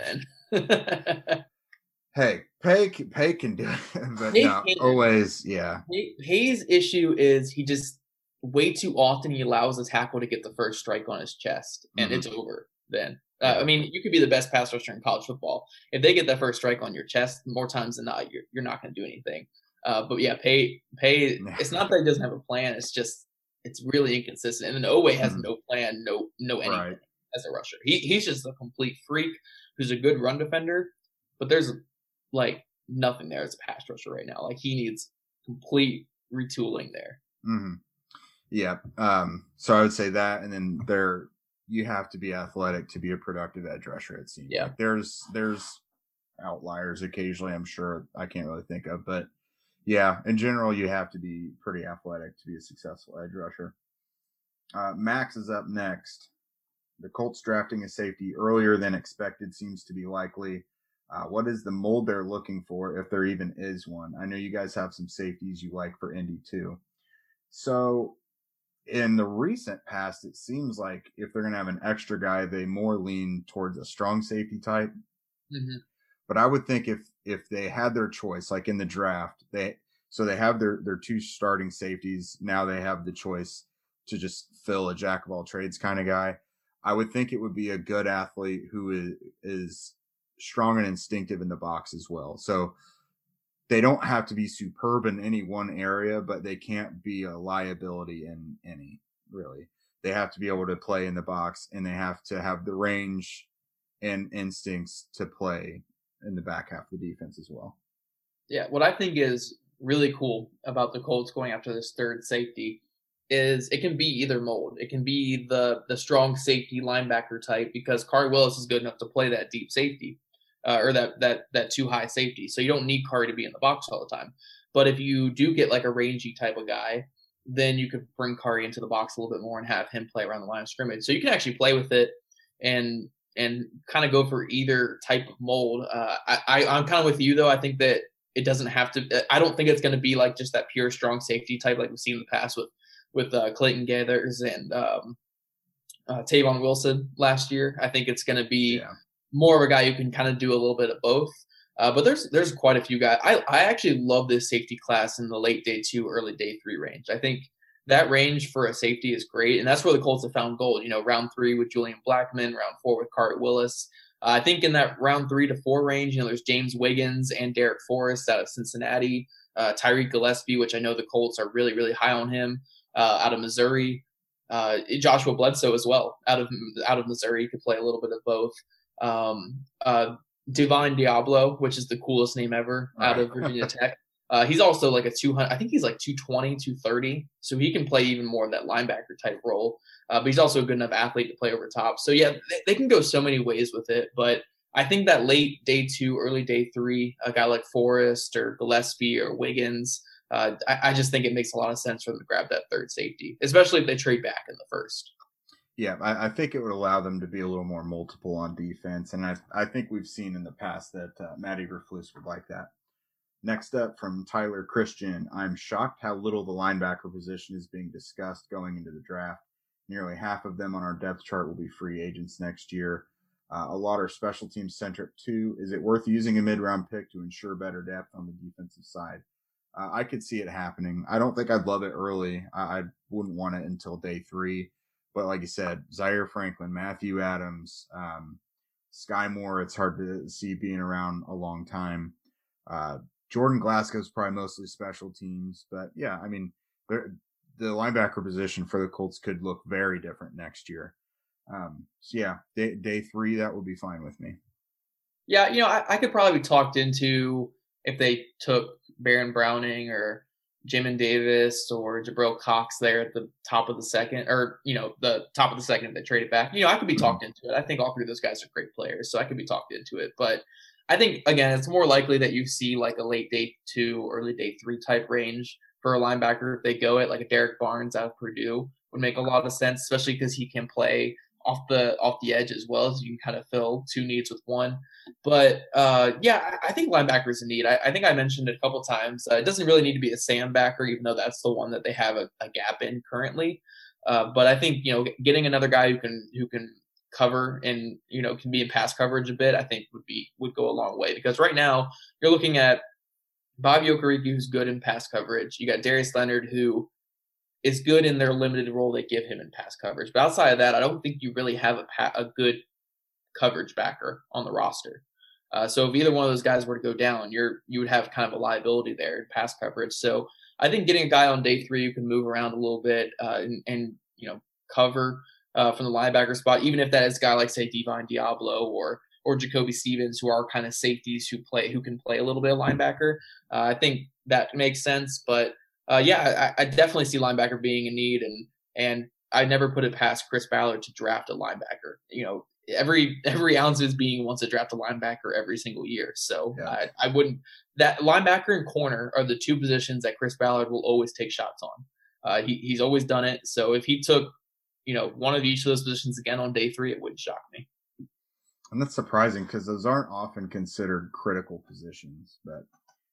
then? Hey, Paye, Paye can do it, but Paye no, always, yeah. Paye's issue is he just way too often he allows the tackle to get the first strike on his chest, and mm-hmm. it's over then. Uh, I mean, you could be the best pass rusher in college football. If they get that first strike on your chest, more times than not, you're you're not going to do anything. Uh, but yeah, Paye, Paye, it's not that he doesn't have a plan. It's just it's really inconsistent. And then Oweh has mm-hmm. no plan, no no anything right. as a rusher. He he's just a complete freak who's a good run defender, but there's like nothing there as a pass rusher right now. Like, he needs complete retooling there. Mm-hmm. Yeah. Um, so I would say that, and then there, you have to be athletic to be a productive edge rusher. It seems yeah. like there's, there's outliers occasionally, I'm sure I can't really think of, but yeah, in general, you have to be pretty athletic to be a successful edge rusher. Uh, Max is up next. The Colts drafting a safety earlier than expected seems to be likely. Uh, what is the mold they're looking for, if there even is one? I know you guys have some safeties you like for Indy too. So in the recent past, it seems like if they're going to have an extra guy, they more lean towards a strong safety type. Mm-hmm. But I would think if if they had their choice, like in the draft, they so they have their their two starting safeties. Now they have the choice to just fill a jack of all trades kind of guy. I would think it would be a good athlete who is is strong and instinctive in the box as well. So they don't have to be superb in any one area, but they can't be a liability in any, really. They have to be able to play in the box, and they have to have the range and instincts to play in the back half of the defense as well. Yeah, what I think is really cool about the Colts going after this third safety is it can be either mold. It can be the the strong safety linebacker type, because Khari Willis is good enough to play that deep safety. Uh, or that that that too high safety. So you don't need Khari to be in the box all the time. But if you do get like a rangy type of guy, then you could bring Khari into the box a little bit more and have him play around the line of scrimmage. So you can actually play with it and and kind of go for either type of mold. Uh, I, I I'm kind of with you though. I think that it doesn't have to. I don't think it's going to be like just that pure strong safety type like we've seen in the past with with uh, Clayton Gathers and um, uh, Tavon Wilson last year. I think it's going to be. Yeah. More of a guy who can kind of do a little bit of both. Uh, but there's there's quite a few guys. I, I actually love this safety class in the late day two, early day three range. I think that range for a safety is great. And that's where the Colts have found gold. You know, round three with Julian Blackmon, round four with Khari Willis. Uh, I think in that round three to four range, you know, there's James Wiggins and Derek Forrest out of Cincinnati, uh, Tyreek Gillespie, which I know the Colts are really, really high on him, uh, out of Missouri. Uh, Joshua Bledsoe as well, out of out of Missouri. He could play a little bit of both. Um, uh, Divine Diablo, which is the coolest name ever out of Virginia Tech. Uh, he's also like a two hundred, I think he's like two twenty, two thirty. So he can play even more of that linebacker type role. Uh, but he's also a good enough athlete to play over top. So yeah, they, they can go so many ways with it. But I think that late day two, early day three, a guy like Forrest or Gillespie or Wiggins, uh, I, I just think it makes a lot of sense for them to grab that third safety, especially if they trade back in the first. Yeah, I, I think it would allow them to be a little more multiple on defense, and I I think we've seen in the past that uh, Matt Eberflus would like that. Next up from Tyler Christian, I'm shocked how little the linebacker position is being discussed going into the draft. Nearly half of them on our depth chart will be free agents next year. Uh, a lot are special teams centric too. Is it worth using a mid-round pick to ensure better depth on the defensive side? Uh, I could see it happening. I don't think I'd love it early. I, I wouldn't want it until day three. But like you said, Zaire Franklin, Matthew Adams, um, Sky Moore, it's hard to see being around a long time. Uh, Jordan Glasgow's probably mostly special teams. But, yeah, I mean, the linebacker position for the Colts could look very different next year. Um, so, yeah, day, day three, that would be fine with me. Yeah, you know, I, I could probably be talked into if they took Baron Browning or Jamin Davis or Jabril Cox there at the top of the second, or, you know, the top of the second if they traded back. You know, I could be talked into it. I think all three of those guys are great players, so I could be talked into it. But I think, again, it's more likely that you see like a late day two, early day three type range for a linebacker if they go it, like a Derek Barnes out of Purdue would make a lot of sense, especially because he can play off the off the edge as well, so you can kind of fill two needs with one. But uh, yeah, I think linebacker is a need. I, I think I mentioned it a couple times. Uh, it doesn't really need to be a Sam backer, even though that's the one that they have a, a gap in currently. Uh, but I think, you know, getting another guy who can who can cover and, you know, can be in pass coverage a bit, I think would be would go a long way. Because right now you're looking at Bobby Okereke, who's good in pass coverage. You got Darius Leonard, who is good in their limited role they give him in pass coverage. But outside of that, I don't think you really have a, pa- a good coverage backer on the roster. Uh, so if either one of those guys were to go down, you're you would have kind of a liability there in pass coverage. So I think getting a guy on day three who can move around a little bit uh, and, and you know cover uh, from the linebacker spot, even if that is a guy like say Divine Diablo or or Jacoby Stevens, who are kind of safeties who play who can play a little bit of linebacker, uh, I think that makes sense. But Uh, yeah, I, I definitely see linebacker being a need, and and I never put it past Chris Ballard to draft a linebacker. You know, every every ounce of his being wants to draft a linebacker every single year. So yeah. I, I wouldn't that linebacker and corner are the two positions that Chris Ballard will always take shots on. Uh, he he's always done it. So if he took, you know, one of each of those positions again on day three, it wouldn't shock me. And that's surprising because those aren't often considered critical positions, but.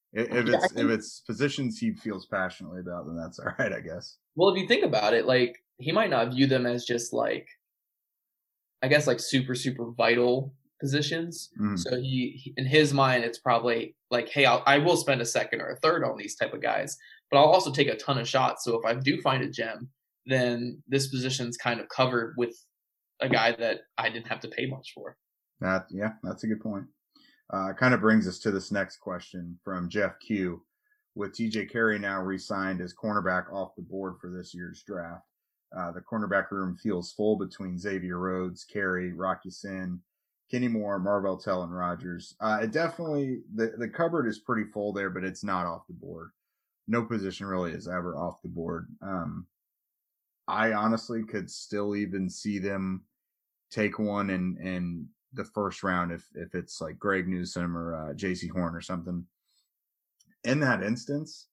If it's if it's positions he feels passionately about, then that's all right, I guess. Well, if you think about it, like he might not view them as just like, I guess like super super vital positions. Mm. So he, he in his mind, it's probably like, hey, I'll, I will spend a second or a third on these type of guys, but I'll also take a ton of shots. So if I do find a gem, then this position's kind of covered with a guy that I didn't have to pay much for. That yeah, that's a good point. Uh, kind of brings us to this next question from Jeff Q. With T J Carey now re-signed as cornerback off the board for this year's draft, uh, the cornerback room feels full between Xavier Rhodes, Carey, Rocky Sin, Kenny Moore, Marvell Tell, and Rogers. Uh, it definitely, the, the cupboard is pretty full there, but it's not off the board. No position really is ever off the board. Um, I honestly could still even see them take one and, and, the first round if if it's like Greg Newsome or uh, J C Horn or something. In that instance,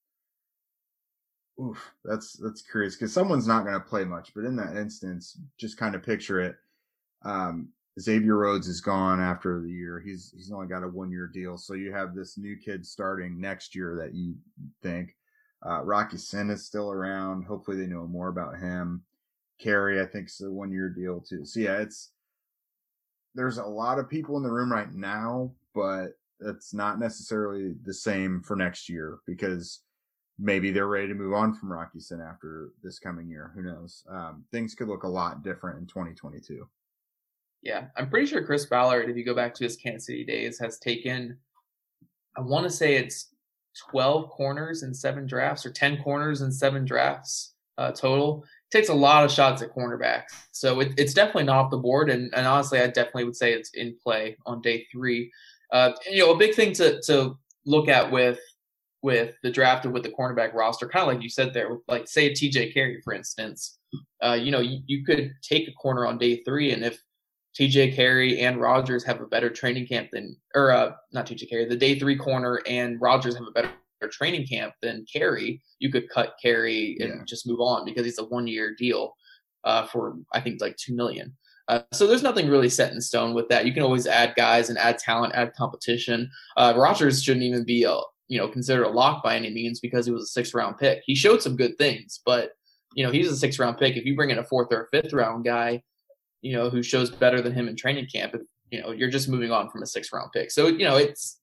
oof, that's that's curious because someone's not going to play much. But in that instance, just kind of picture it. Um, Xavier Rhodes is gone after the year. He's he's only got a one year deal, so you have this new kid starting next year that you think. Uh, Rocky Sin is still around. Hopefully, they know more about him. Carey, I think, is a one year deal too. So yeah, it's. There's a lot of people in the room right now, but it's not necessarily the same for next year because maybe they're ready to move on from Rocky Sin after this coming year. Who knows? Um, things could look a lot different in twenty twenty-two. Yeah, I'm pretty sure Chris Ballard, if you go back to his Kansas City days, has taken, I want to say it's twelve corners in seven drafts or ten corners in seven drafts uh, total. Takes a lot of shots at cornerback. So it, it's definitely not off the board. And, and honestly, I definitely would say it's in play on day three. Uh, you know, a big thing to, to look at with with the draft and with the cornerback roster, kind of like you said there, with like say a T J Carey, for instance, uh, you know, you, you could take a corner on day three. And if T J Carey and Rogers have a better training camp than, or uh, not T J Carey, the day three corner and Rogers have a better training camp than Carey, you could cut Carey and yeah. just move on because it's a one year deal uh, for I think like two million. Uh, so there's nothing really set in stone with that. You can always add guys and add talent, add competition. Uh, Rogers shouldn't even be a you know considered a lock by any means because he was a sixth round pick. He showed some good things, but you know he's a sixth round pick. If you bring in a fourth or a fifth round guy, you know who shows better than him in training camp, you know you're just moving on from a sixth round pick. So you know it's.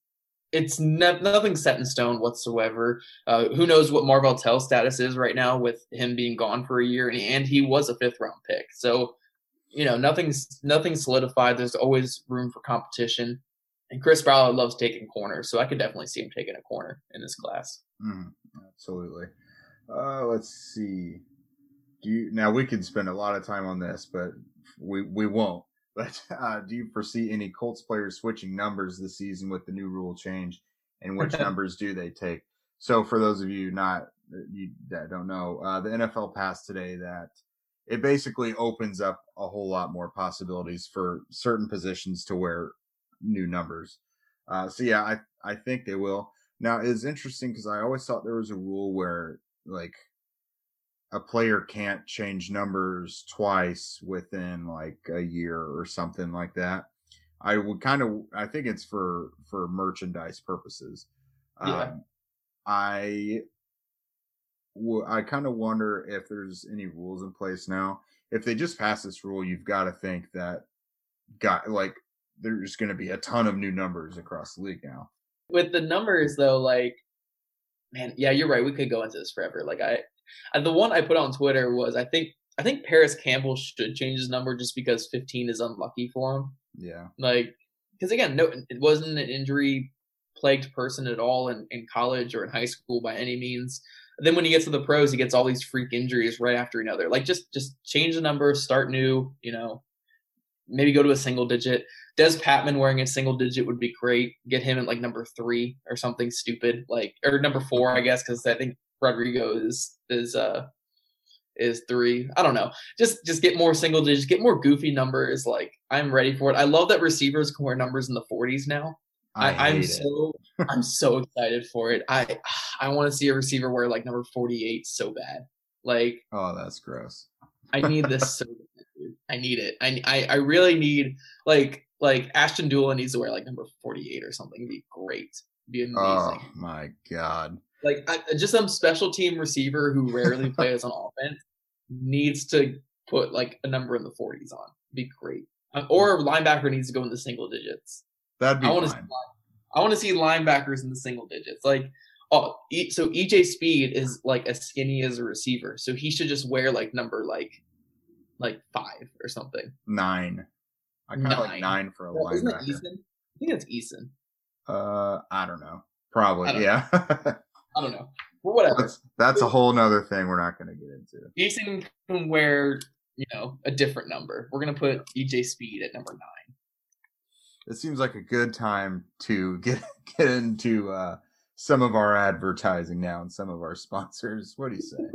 it's ne- nothing set in stone whatsoever. Uh, who knows what Marvell Tell's status is right now with him being gone for a year, and, and he was a fifth round pick. So, you know, nothing's nothing solidified. There's always room for competition. And Chris Ballard loves taking corners, so I could definitely see him taking a corner in this class. Mm, absolutely. Uh, let's see. Do you now we could spend a lot of time on this, but we we won't. But uh, do you foresee any Colts players switching numbers this season with the new rule change, and which numbers do they take? So for those of you not you that don't know, uh, the N F L passed today that it basically opens up a whole lot more possibilities for certain positions to wear new numbers. Uh, so yeah, I I think they will. Now it's interesting because I always thought there was a rule where like a player can't change numbers twice within like a year or something like that. I would kind of, I think it's for, for merchandise purposes. Yeah. Um, I, w- I kind of wonder if there's any rules in place now. If they just pass this rule, you've got to think that got like, there's going to be a ton of new numbers across the league now. With the numbers though, like, man, yeah, you're right. We could go into this forever. Like I, And the one I put on Twitter was I think I think Paris Campbell should change his number just because fifteen is unlucky for him. Yeah. Like, because again, no, it wasn't an injury plagued person at all in, in college or in high school by any means. And then when he gets to the pros, he gets all these freak injuries right after another. Like, just just change the number, start new. You know, maybe go to a single digit. Des Patman wearing a single digit would be great. Get him at like number three or something stupid, like or number four, I guess, because I think Rodrigo is is uh is three. I don't know. Just just get more single digits, get more goofy numbers. Like I'm ready for it. I love that receivers can wear numbers in the forties now. I, I I'm so I'm so excited for it. I I want to see a receiver wear like number forty-eight so bad. Like oh, that's gross. I need this so bad, dude. I need it. I I I really need like like Ashton Dula needs to wear like number forty-eight or something. It'd be great. It'd be amazing. Oh my god. Like I, just some special team receiver who rarely plays on offense needs to put like a number in the forties on. It'd be great. Um, or a linebacker needs to go in the single digits. That'd be I want fine. to. I want to see linebackers in the single digits. Like oh, e, so E J Speed is like as skinny as a receiver, so he should just wear like number like like five or something. Nine. I kind of like nine for a well, linebacker. Isn't it Eason? I think it's Eason. Uh, I don't know. Probably, I don't yeah. know. I don't know. But whatever. That's, that's a whole nother thing we're not going to get into. Eason can wear, you know, a different number. We're going to put E J Speed at number nine. It seems like a good time to get get into uh, some of our advertising now and some of our sponsors. What do you say?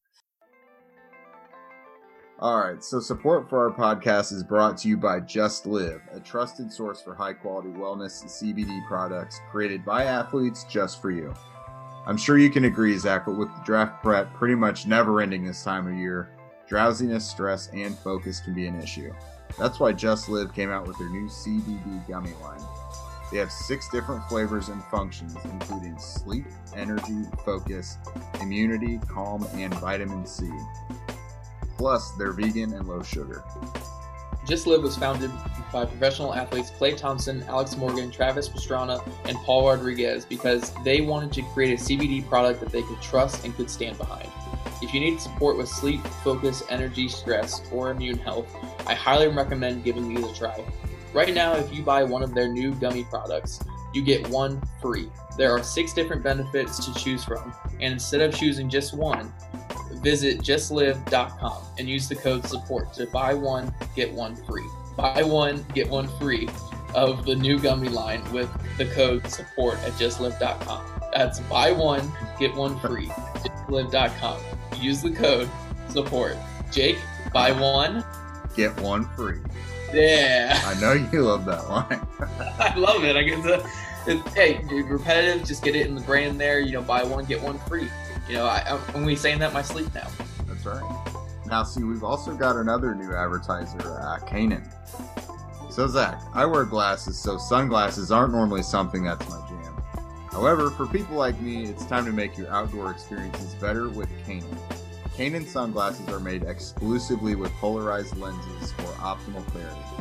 All right, so support for our podcast is brought to you by Just Live, a trusted source for high-quality wellness and C B D products created by athletes just for you. I'm sure you can agree, Zach, but with the draft prep pretty much never ending this time of year, drowsiness, stress, and focus can be an issue. That's why Just Live came out with their new C B D gummy line. They have six different flavors and functions, including sleep, energy, focus, immunity, calm, and vitamin C. Plus, they're vegan and low sugar. Just Live was founded by professional athletes Klay Thompson, Alex Morgan, Travis Pastrana, and Paul Rodriguez because they wanted to create a C B D product that they could trust and could stand behind. If you need support with sleep, focus, energy, stress, or immune health, I highly recommend giving these a try. Right now, if you buy one of their new gummy products, you get one free. There are six different benefits to choose from, and instead of choosing just one, visit just live dot com and use the code SUPPORT to buy one, get one free. Buy one, get one free of the new gummy line with the code SUPPORT at just live dot com. That's buy one, get one free. just live dot com. Use the code SUPPORT. Jake, buy one, get one free. Yeah. I know you love that line. I love it. I get to, it's, hey, repetitive, just get it in the brain there. You know, buy one, get one free. You know, I, I'm only saying that in my sleep now. That's right. Now, see, we've also got another new advertiser, uh, Kanan. So, Zach, I wear glasses, so sunglasses aren't normally something that's my jam. However, for people like me, it's time to make your outdoor experiences better with Kanan. Kanan sunglasses are made exclusively with polarized lenses for optimal clarity.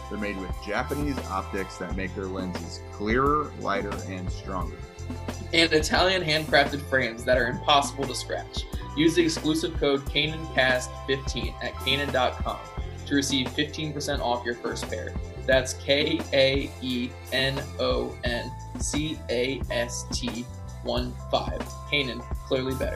They're made with Japanese optics that make their lenses clearer, lighter, and stronger. And Italian handcrafted frames that are impossible to scratch. Use the exclusive code Kanan Cast fifteen at Kanan dot com to receive fifteen percent off your first pair. That's K A E N O N C A S T one five. Kanan, clearly better.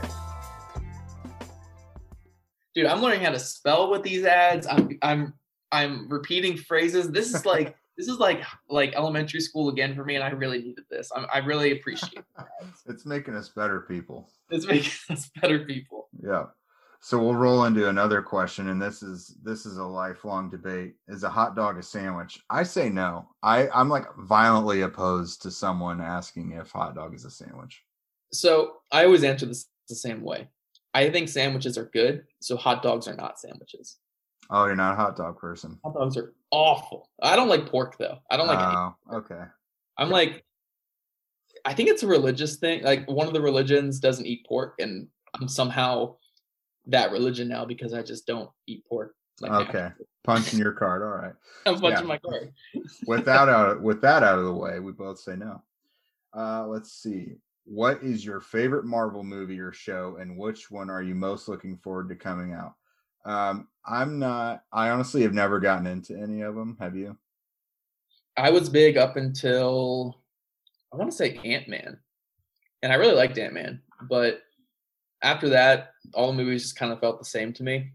Dude, I'm learning how to spell with these ads. I'm I'm I'm repeating phrases. This is like this is like like elementary school again for me, and I really needed this. I'm, I really appreciate it. It's making us better people. It's making us better people. Yeah. So we'll roll into another question, and this is this is a lifelong debate. Is a hot dog a sandwich? I say no. I, I'm like violently opposed to someone asking if hot dog is a sandwich. So I always answer this the same way. I think sandwiches are good, so hot dogs are not sandwiches. Oh, you're not a hot dog person. Hot dogs are awful. I don't like pork though. I don't like Oh, any. okay. I'm like, I think it's a religious thing. Like one of the religions doesn't eat pork, and I'm somehow that religion now because I just don't eat pork. Like Okay. naturally. Punching your card. All right. I'm punching Yeah. my card. With that out with that out of the way, we both say no. Uh, let's see. What is your favorite Marvel movie or show, and which one are you most looking forward to coming out? Um, I'm not. I honestly have never gotten into any of them. Have you? I was big up until I want to say Ant-Man, and I really liked Ant-Man, but after that, all the movies just kind of felt the same to me.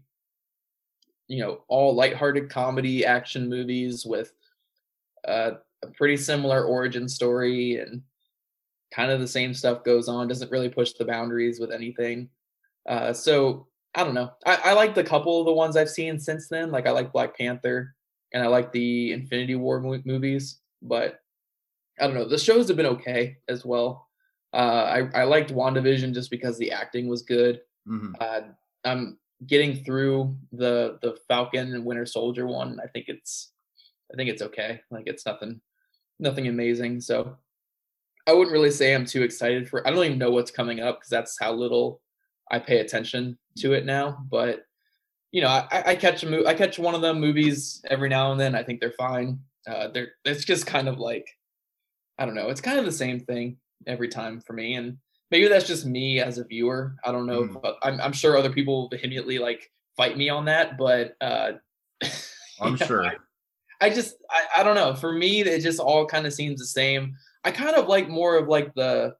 You know, all lighthearted comedy action movies with uh, a pretty similar origin story, and kind of the same stuff goes on. Doesn't really push the boundaries with anything. Uh, so I don't know. I, I liked a couple of the ones I've seen since then. Like I like Black Panther, and I like the Infinity War mo- movies. But I don't know. The shows have been okay as well. Uh, I, I liked WandaVision just because the acting was good. Mm-hmm. Uh, I'm getting through the the Falcon and Winter Soldier one. I think it's I think it's okay. Like it's nothing nothing amazing. So I wouldn't really say I'm too excited for. I don't even know what's coming up because that's how little I pay attention to it now. But you know, I, I catch a mo- I catch one of them movies every now and then. I think they're fine. Uh, they're it's just kind of like I don't know. It's kind of the same thing every time for me, and maybe that's just me as a viewer. I don't know. Mm. If, I'm I'm sure other people vehemently like fight me on that, but uh, I'm yeah, sure. I, I just I, I don't know. For me, it just all kind of seems the same. I kind of like more of like the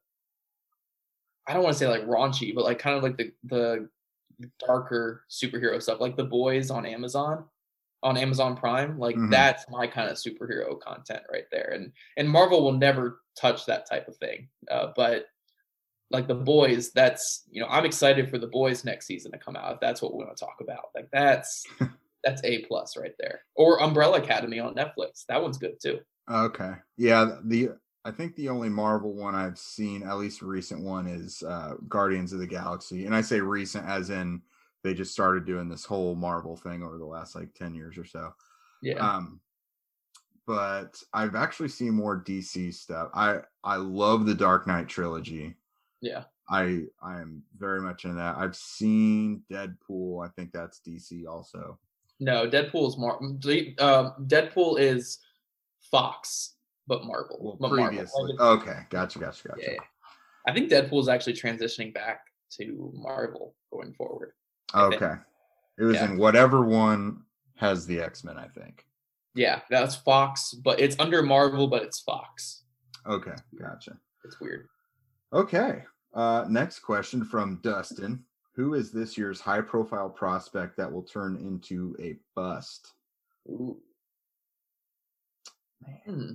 I don't want to say like raunchy, but like kind of like the the darker superhero stuff, like The Boys on Amazon, on Amazon Prime. Like Mhm. that's my kind of superhero content right there. And and Marvel will never touch that type of thing. Uh, but like The Boys, that's you know I'm excited for The Boys next season to come out. If that's what we want to talk about. Like that's that's A plus right there. Or Umbrella Academy on Netflix. That one's good too. Okay. Yeah, the I think the only Marvel one I've seen, at least a recent one, is uh, Guardians of the Galaxy. And I say recent as in they just started doing this whole Marvel thing over the last like ten years or so. Yeah. Um, but I've actually seen more D C stuff. I I love the Dark Knight trilogy. Yeah. I I am very much in that. I've seen Deadpool. I think that's D C also. No, Deadpool is Mar. Uh, Deadpool is Fox, but Marvel. Well, but Marvel. previously. Okay, gotcha, gotcha, gotcha. Yeah, yeah. I think Deadpool is actually transitioning back to Marvel going forward. I think. Okay. It was Yeah. in whatever one has the X-Men, I think. Yeah, that's Fox, but it's under Marvel, but it's Fox. Okay, gotcha. It's weird. Okay. Uh, next question from Dustin. Who is this year's high-profile prospect that will turn into a bust? Ooh. Hmm.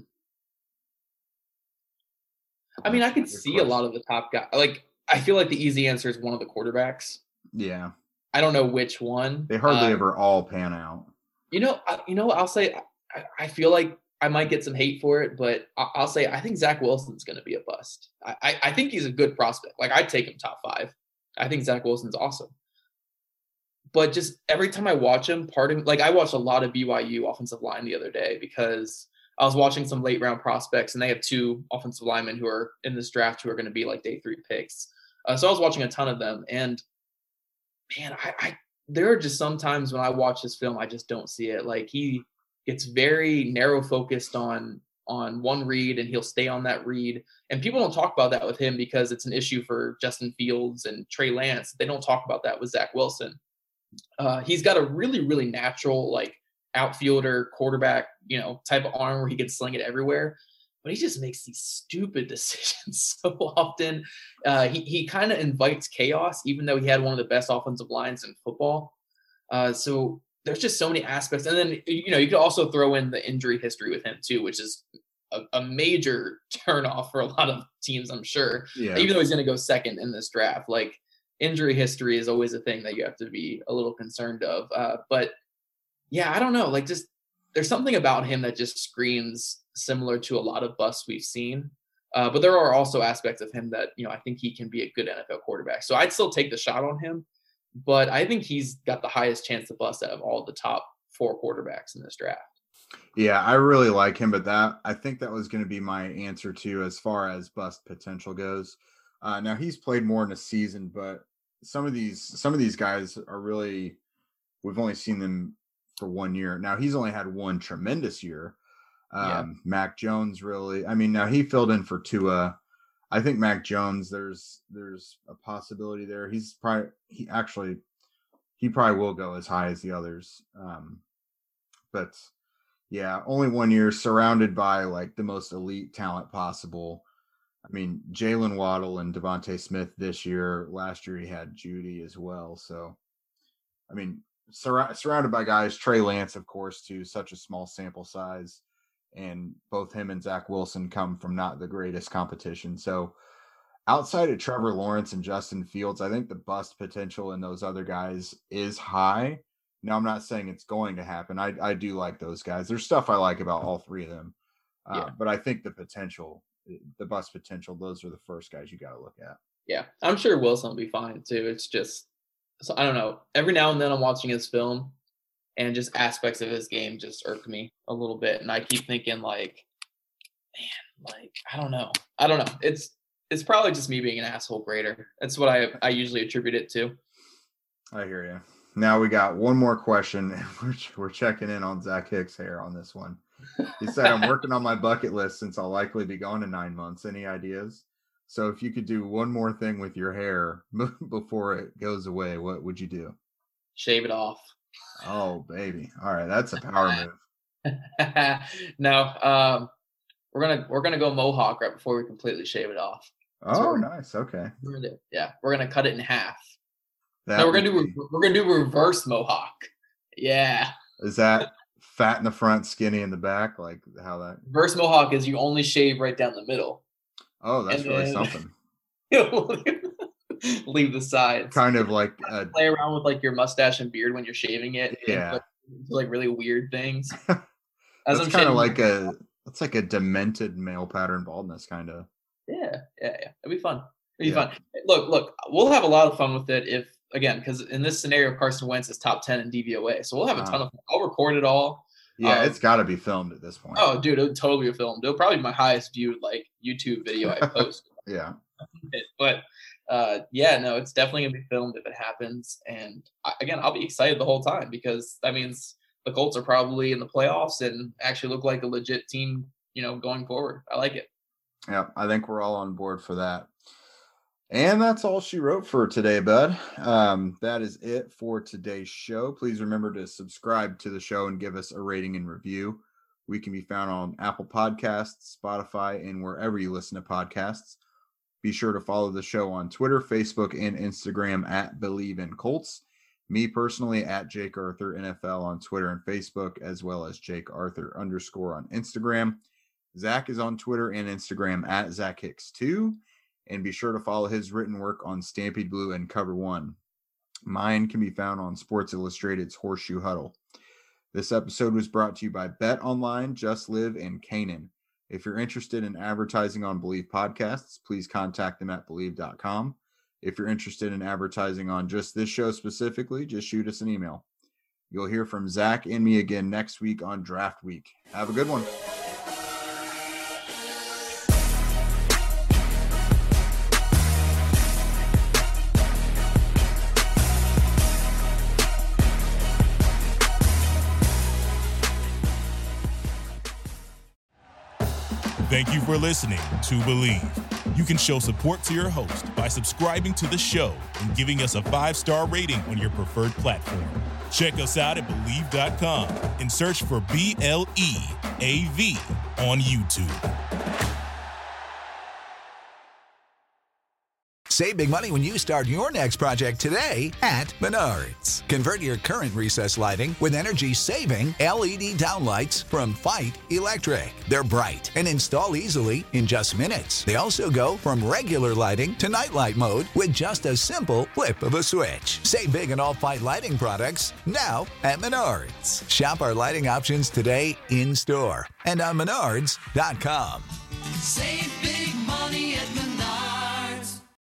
I mean, I could Good see question. a lot of the top guys. Like, I feel like the easy answer is one of the quarterbacks. Yeah. I don't know which one. They hardly Uh, ever all pan out. You know, I, you know, I'll say I, I feel like I might get some hate for it, but I, I'll say I think Zach Wilson's going to be a bust. I, I, I think he's a good prospect. Like I'd take him top five. I think Zach Wilson's awesome. But just every time I watch him, part of like I watched a lot of B Y U offensive line the other day because I was watching some late round prospects, and they have two offensive linemen who are in this draft who are going to be like day three picks. Uh, so I was watching a ton of them, and man, I, I there are just some times when I watch this film, I just don't see it. Like he gets very narrow focused on on one read, and he'll stay on that read. And people don't talk about that with him because it's an issue for Justin Fields and Trey Lance. They don't talk about that with Zach Wilson. Uh, he's got a really, really natural, like, outfielder, quarterback, you know, type of arm where he can sling it everywhere. But he just makes these stupid decisions so often. Uh, he he kind of invites chaos, even though he had one of the best offensive lines in football. Uh, so there's just so many aspects. And then, you know, you could also throw in the injury history with him too, which is a, a major turnoff for a lot of teams, I'm sure. Yeah. Even though he's going to go second in this draft, like, injury history is always a thing that you have to be a little concerned of. Uh, but yeah, I don't know. Like, just there's something about him that just screams similar to a lot of busts we've seen. Uh, but there are also aspects of him that, you know, I think he can be a good N F L quarterback. So I'd still take the shot on him. But I think he's got the highest chance to bust out of all the top four quarterbacks in this draft. Yeah, I really like him, but that I think that was going to be my answer too, as far as bust potential goes. Uh, now he's played more in a season, but some of these some of these guys are really, we've only seen them for one year. Now he's only had one tremendous year. Um, yeah. Mac Jones really, I mean, now he filled in for Tua. I think Mac Jones, there's there's a possibility there. He's probably he actually he probably will go as high as the others. Um, but yeah, only one year, surrounded by like the most elite talent possible. I mean, Jalen Waddle and Devontae Smith this year. Last year he had Judy as well. So, I mean, sur- surrounded by guys, Trey Lance, of course, too, such a small sample size. And both him and Zach Wilson come from not the greatest competition. So outside of Trevor Lawrence and Justin Fields, I think the bust potential in those other guys is high. Now, I'm not saying it's going to happen. I, I do like those guys. There's stuff I like about all three of them. Uh, yeah. But I think the potential, the bust potential, those are the first guys you got to look at. Yeah, I'm sure Wilson will be fine too. It's just, so I don't know. Every now and then I'm watching his film, and just aspects of his game just irk me a little bit. And I keep thinking like, man, like, I don't know. I don't know. It's, it's probably just me being an asshole grader. That's what I, I usually attribute it to. I hear you. Now we got one more question. We're, we're checking in on Zach Hicks' hair on this one. He said, I'm working on my bucket list since I'll likely be gone in nine months. Any ideas? So if you could do one more thing with your hair before it goes away, what would you do? Shave it off. Oh, baby. All right. That's a power move. No, um, we're going to, we're going to go mohawk right before we completely shave it off. That's oh, nice. Okay. We're gonna do. Yeah. We're going to cut it in half. That no, we're going to do, be... we're going to do reverse mohawk. Yeah. Is that fat in the front, skinny in the back? Like how that reverse mohawk is you only shave right down the middle. Oh, that's and really something. Leave the sides. Kind of like a, play around with like your mustache and beard when you're shaving it. Yeah. Like, like really weird things. As that's kind of like a that's like a demented male pattern baldness, kind of. Yeah, yeah, yeah. It'd be fun. It'd be yeah. fun. Look, look, we'll have a lot of fun with it if again, because in this scenario, Carson Wentz is top ten in D V O A, so we'll have a ton uh, of fun. I'll record it all. Yeah, um, it's got to be filmed at this point. Oh, dude, it'll totally be filmed. It'll probably be my highest viewed like YouTube video I post. Yeah. But uh, yeah, no, it's definitely gonna be filmed if it happens. And I, again, I'll be excited the whole time because that means the Colts are probably in the playoffs and actually look like a legit team, you know, going forward. I like it. Yeah, I think we're all on board for that. And that's all she wrote for today, bud. Um, that is it for today's show. Please remember to subscribe to the show and give us a rating and review. We can be found on Apple Podcasts, Spotify, and wherever you listen to podcasts. Be sure to follow the show on Twitter, Facebook, and Instagram at Believe in Colts. Me personally at Jake Arthur N F L on Twitter and Facebook, as well as Jake Arthur underscore on Instagram. Zach is on Twitter and Instagram at Zach Hicks two. And be sure to follow his written work on Stampede Blue and Cover One. Mine can be found on Sports Illustrated's Horseshoe Huddle. This episode was brought to you by Bet Online, Just Live, and Canaan. If you're interested in advertising on Believe Podcasts, please contact them at believe dot com. If you're interested in advertising on just this show specifically, just shoot us an email. You'll hear from Zach and me again next week on Draft Week. Have a good one. Thank you for listening to Believe. You can show support to your host by subscribing to the show and giving us a five-star rating on your preferred platform. Check us out at Believe dot com and search for B L E A V on YouTube. Save big money when you start your next project today at Menards. Convert your current recessed lighting with energy-saving L E D downlights from Fight Electric. They're bright and install easily in just minutes. They also go from regular lighting to nightlight mode with just a simple flip of a switch. Save big on all Fight lighting products now at Menards. Shop our lighting options today in-store and on Menards dot com. Save big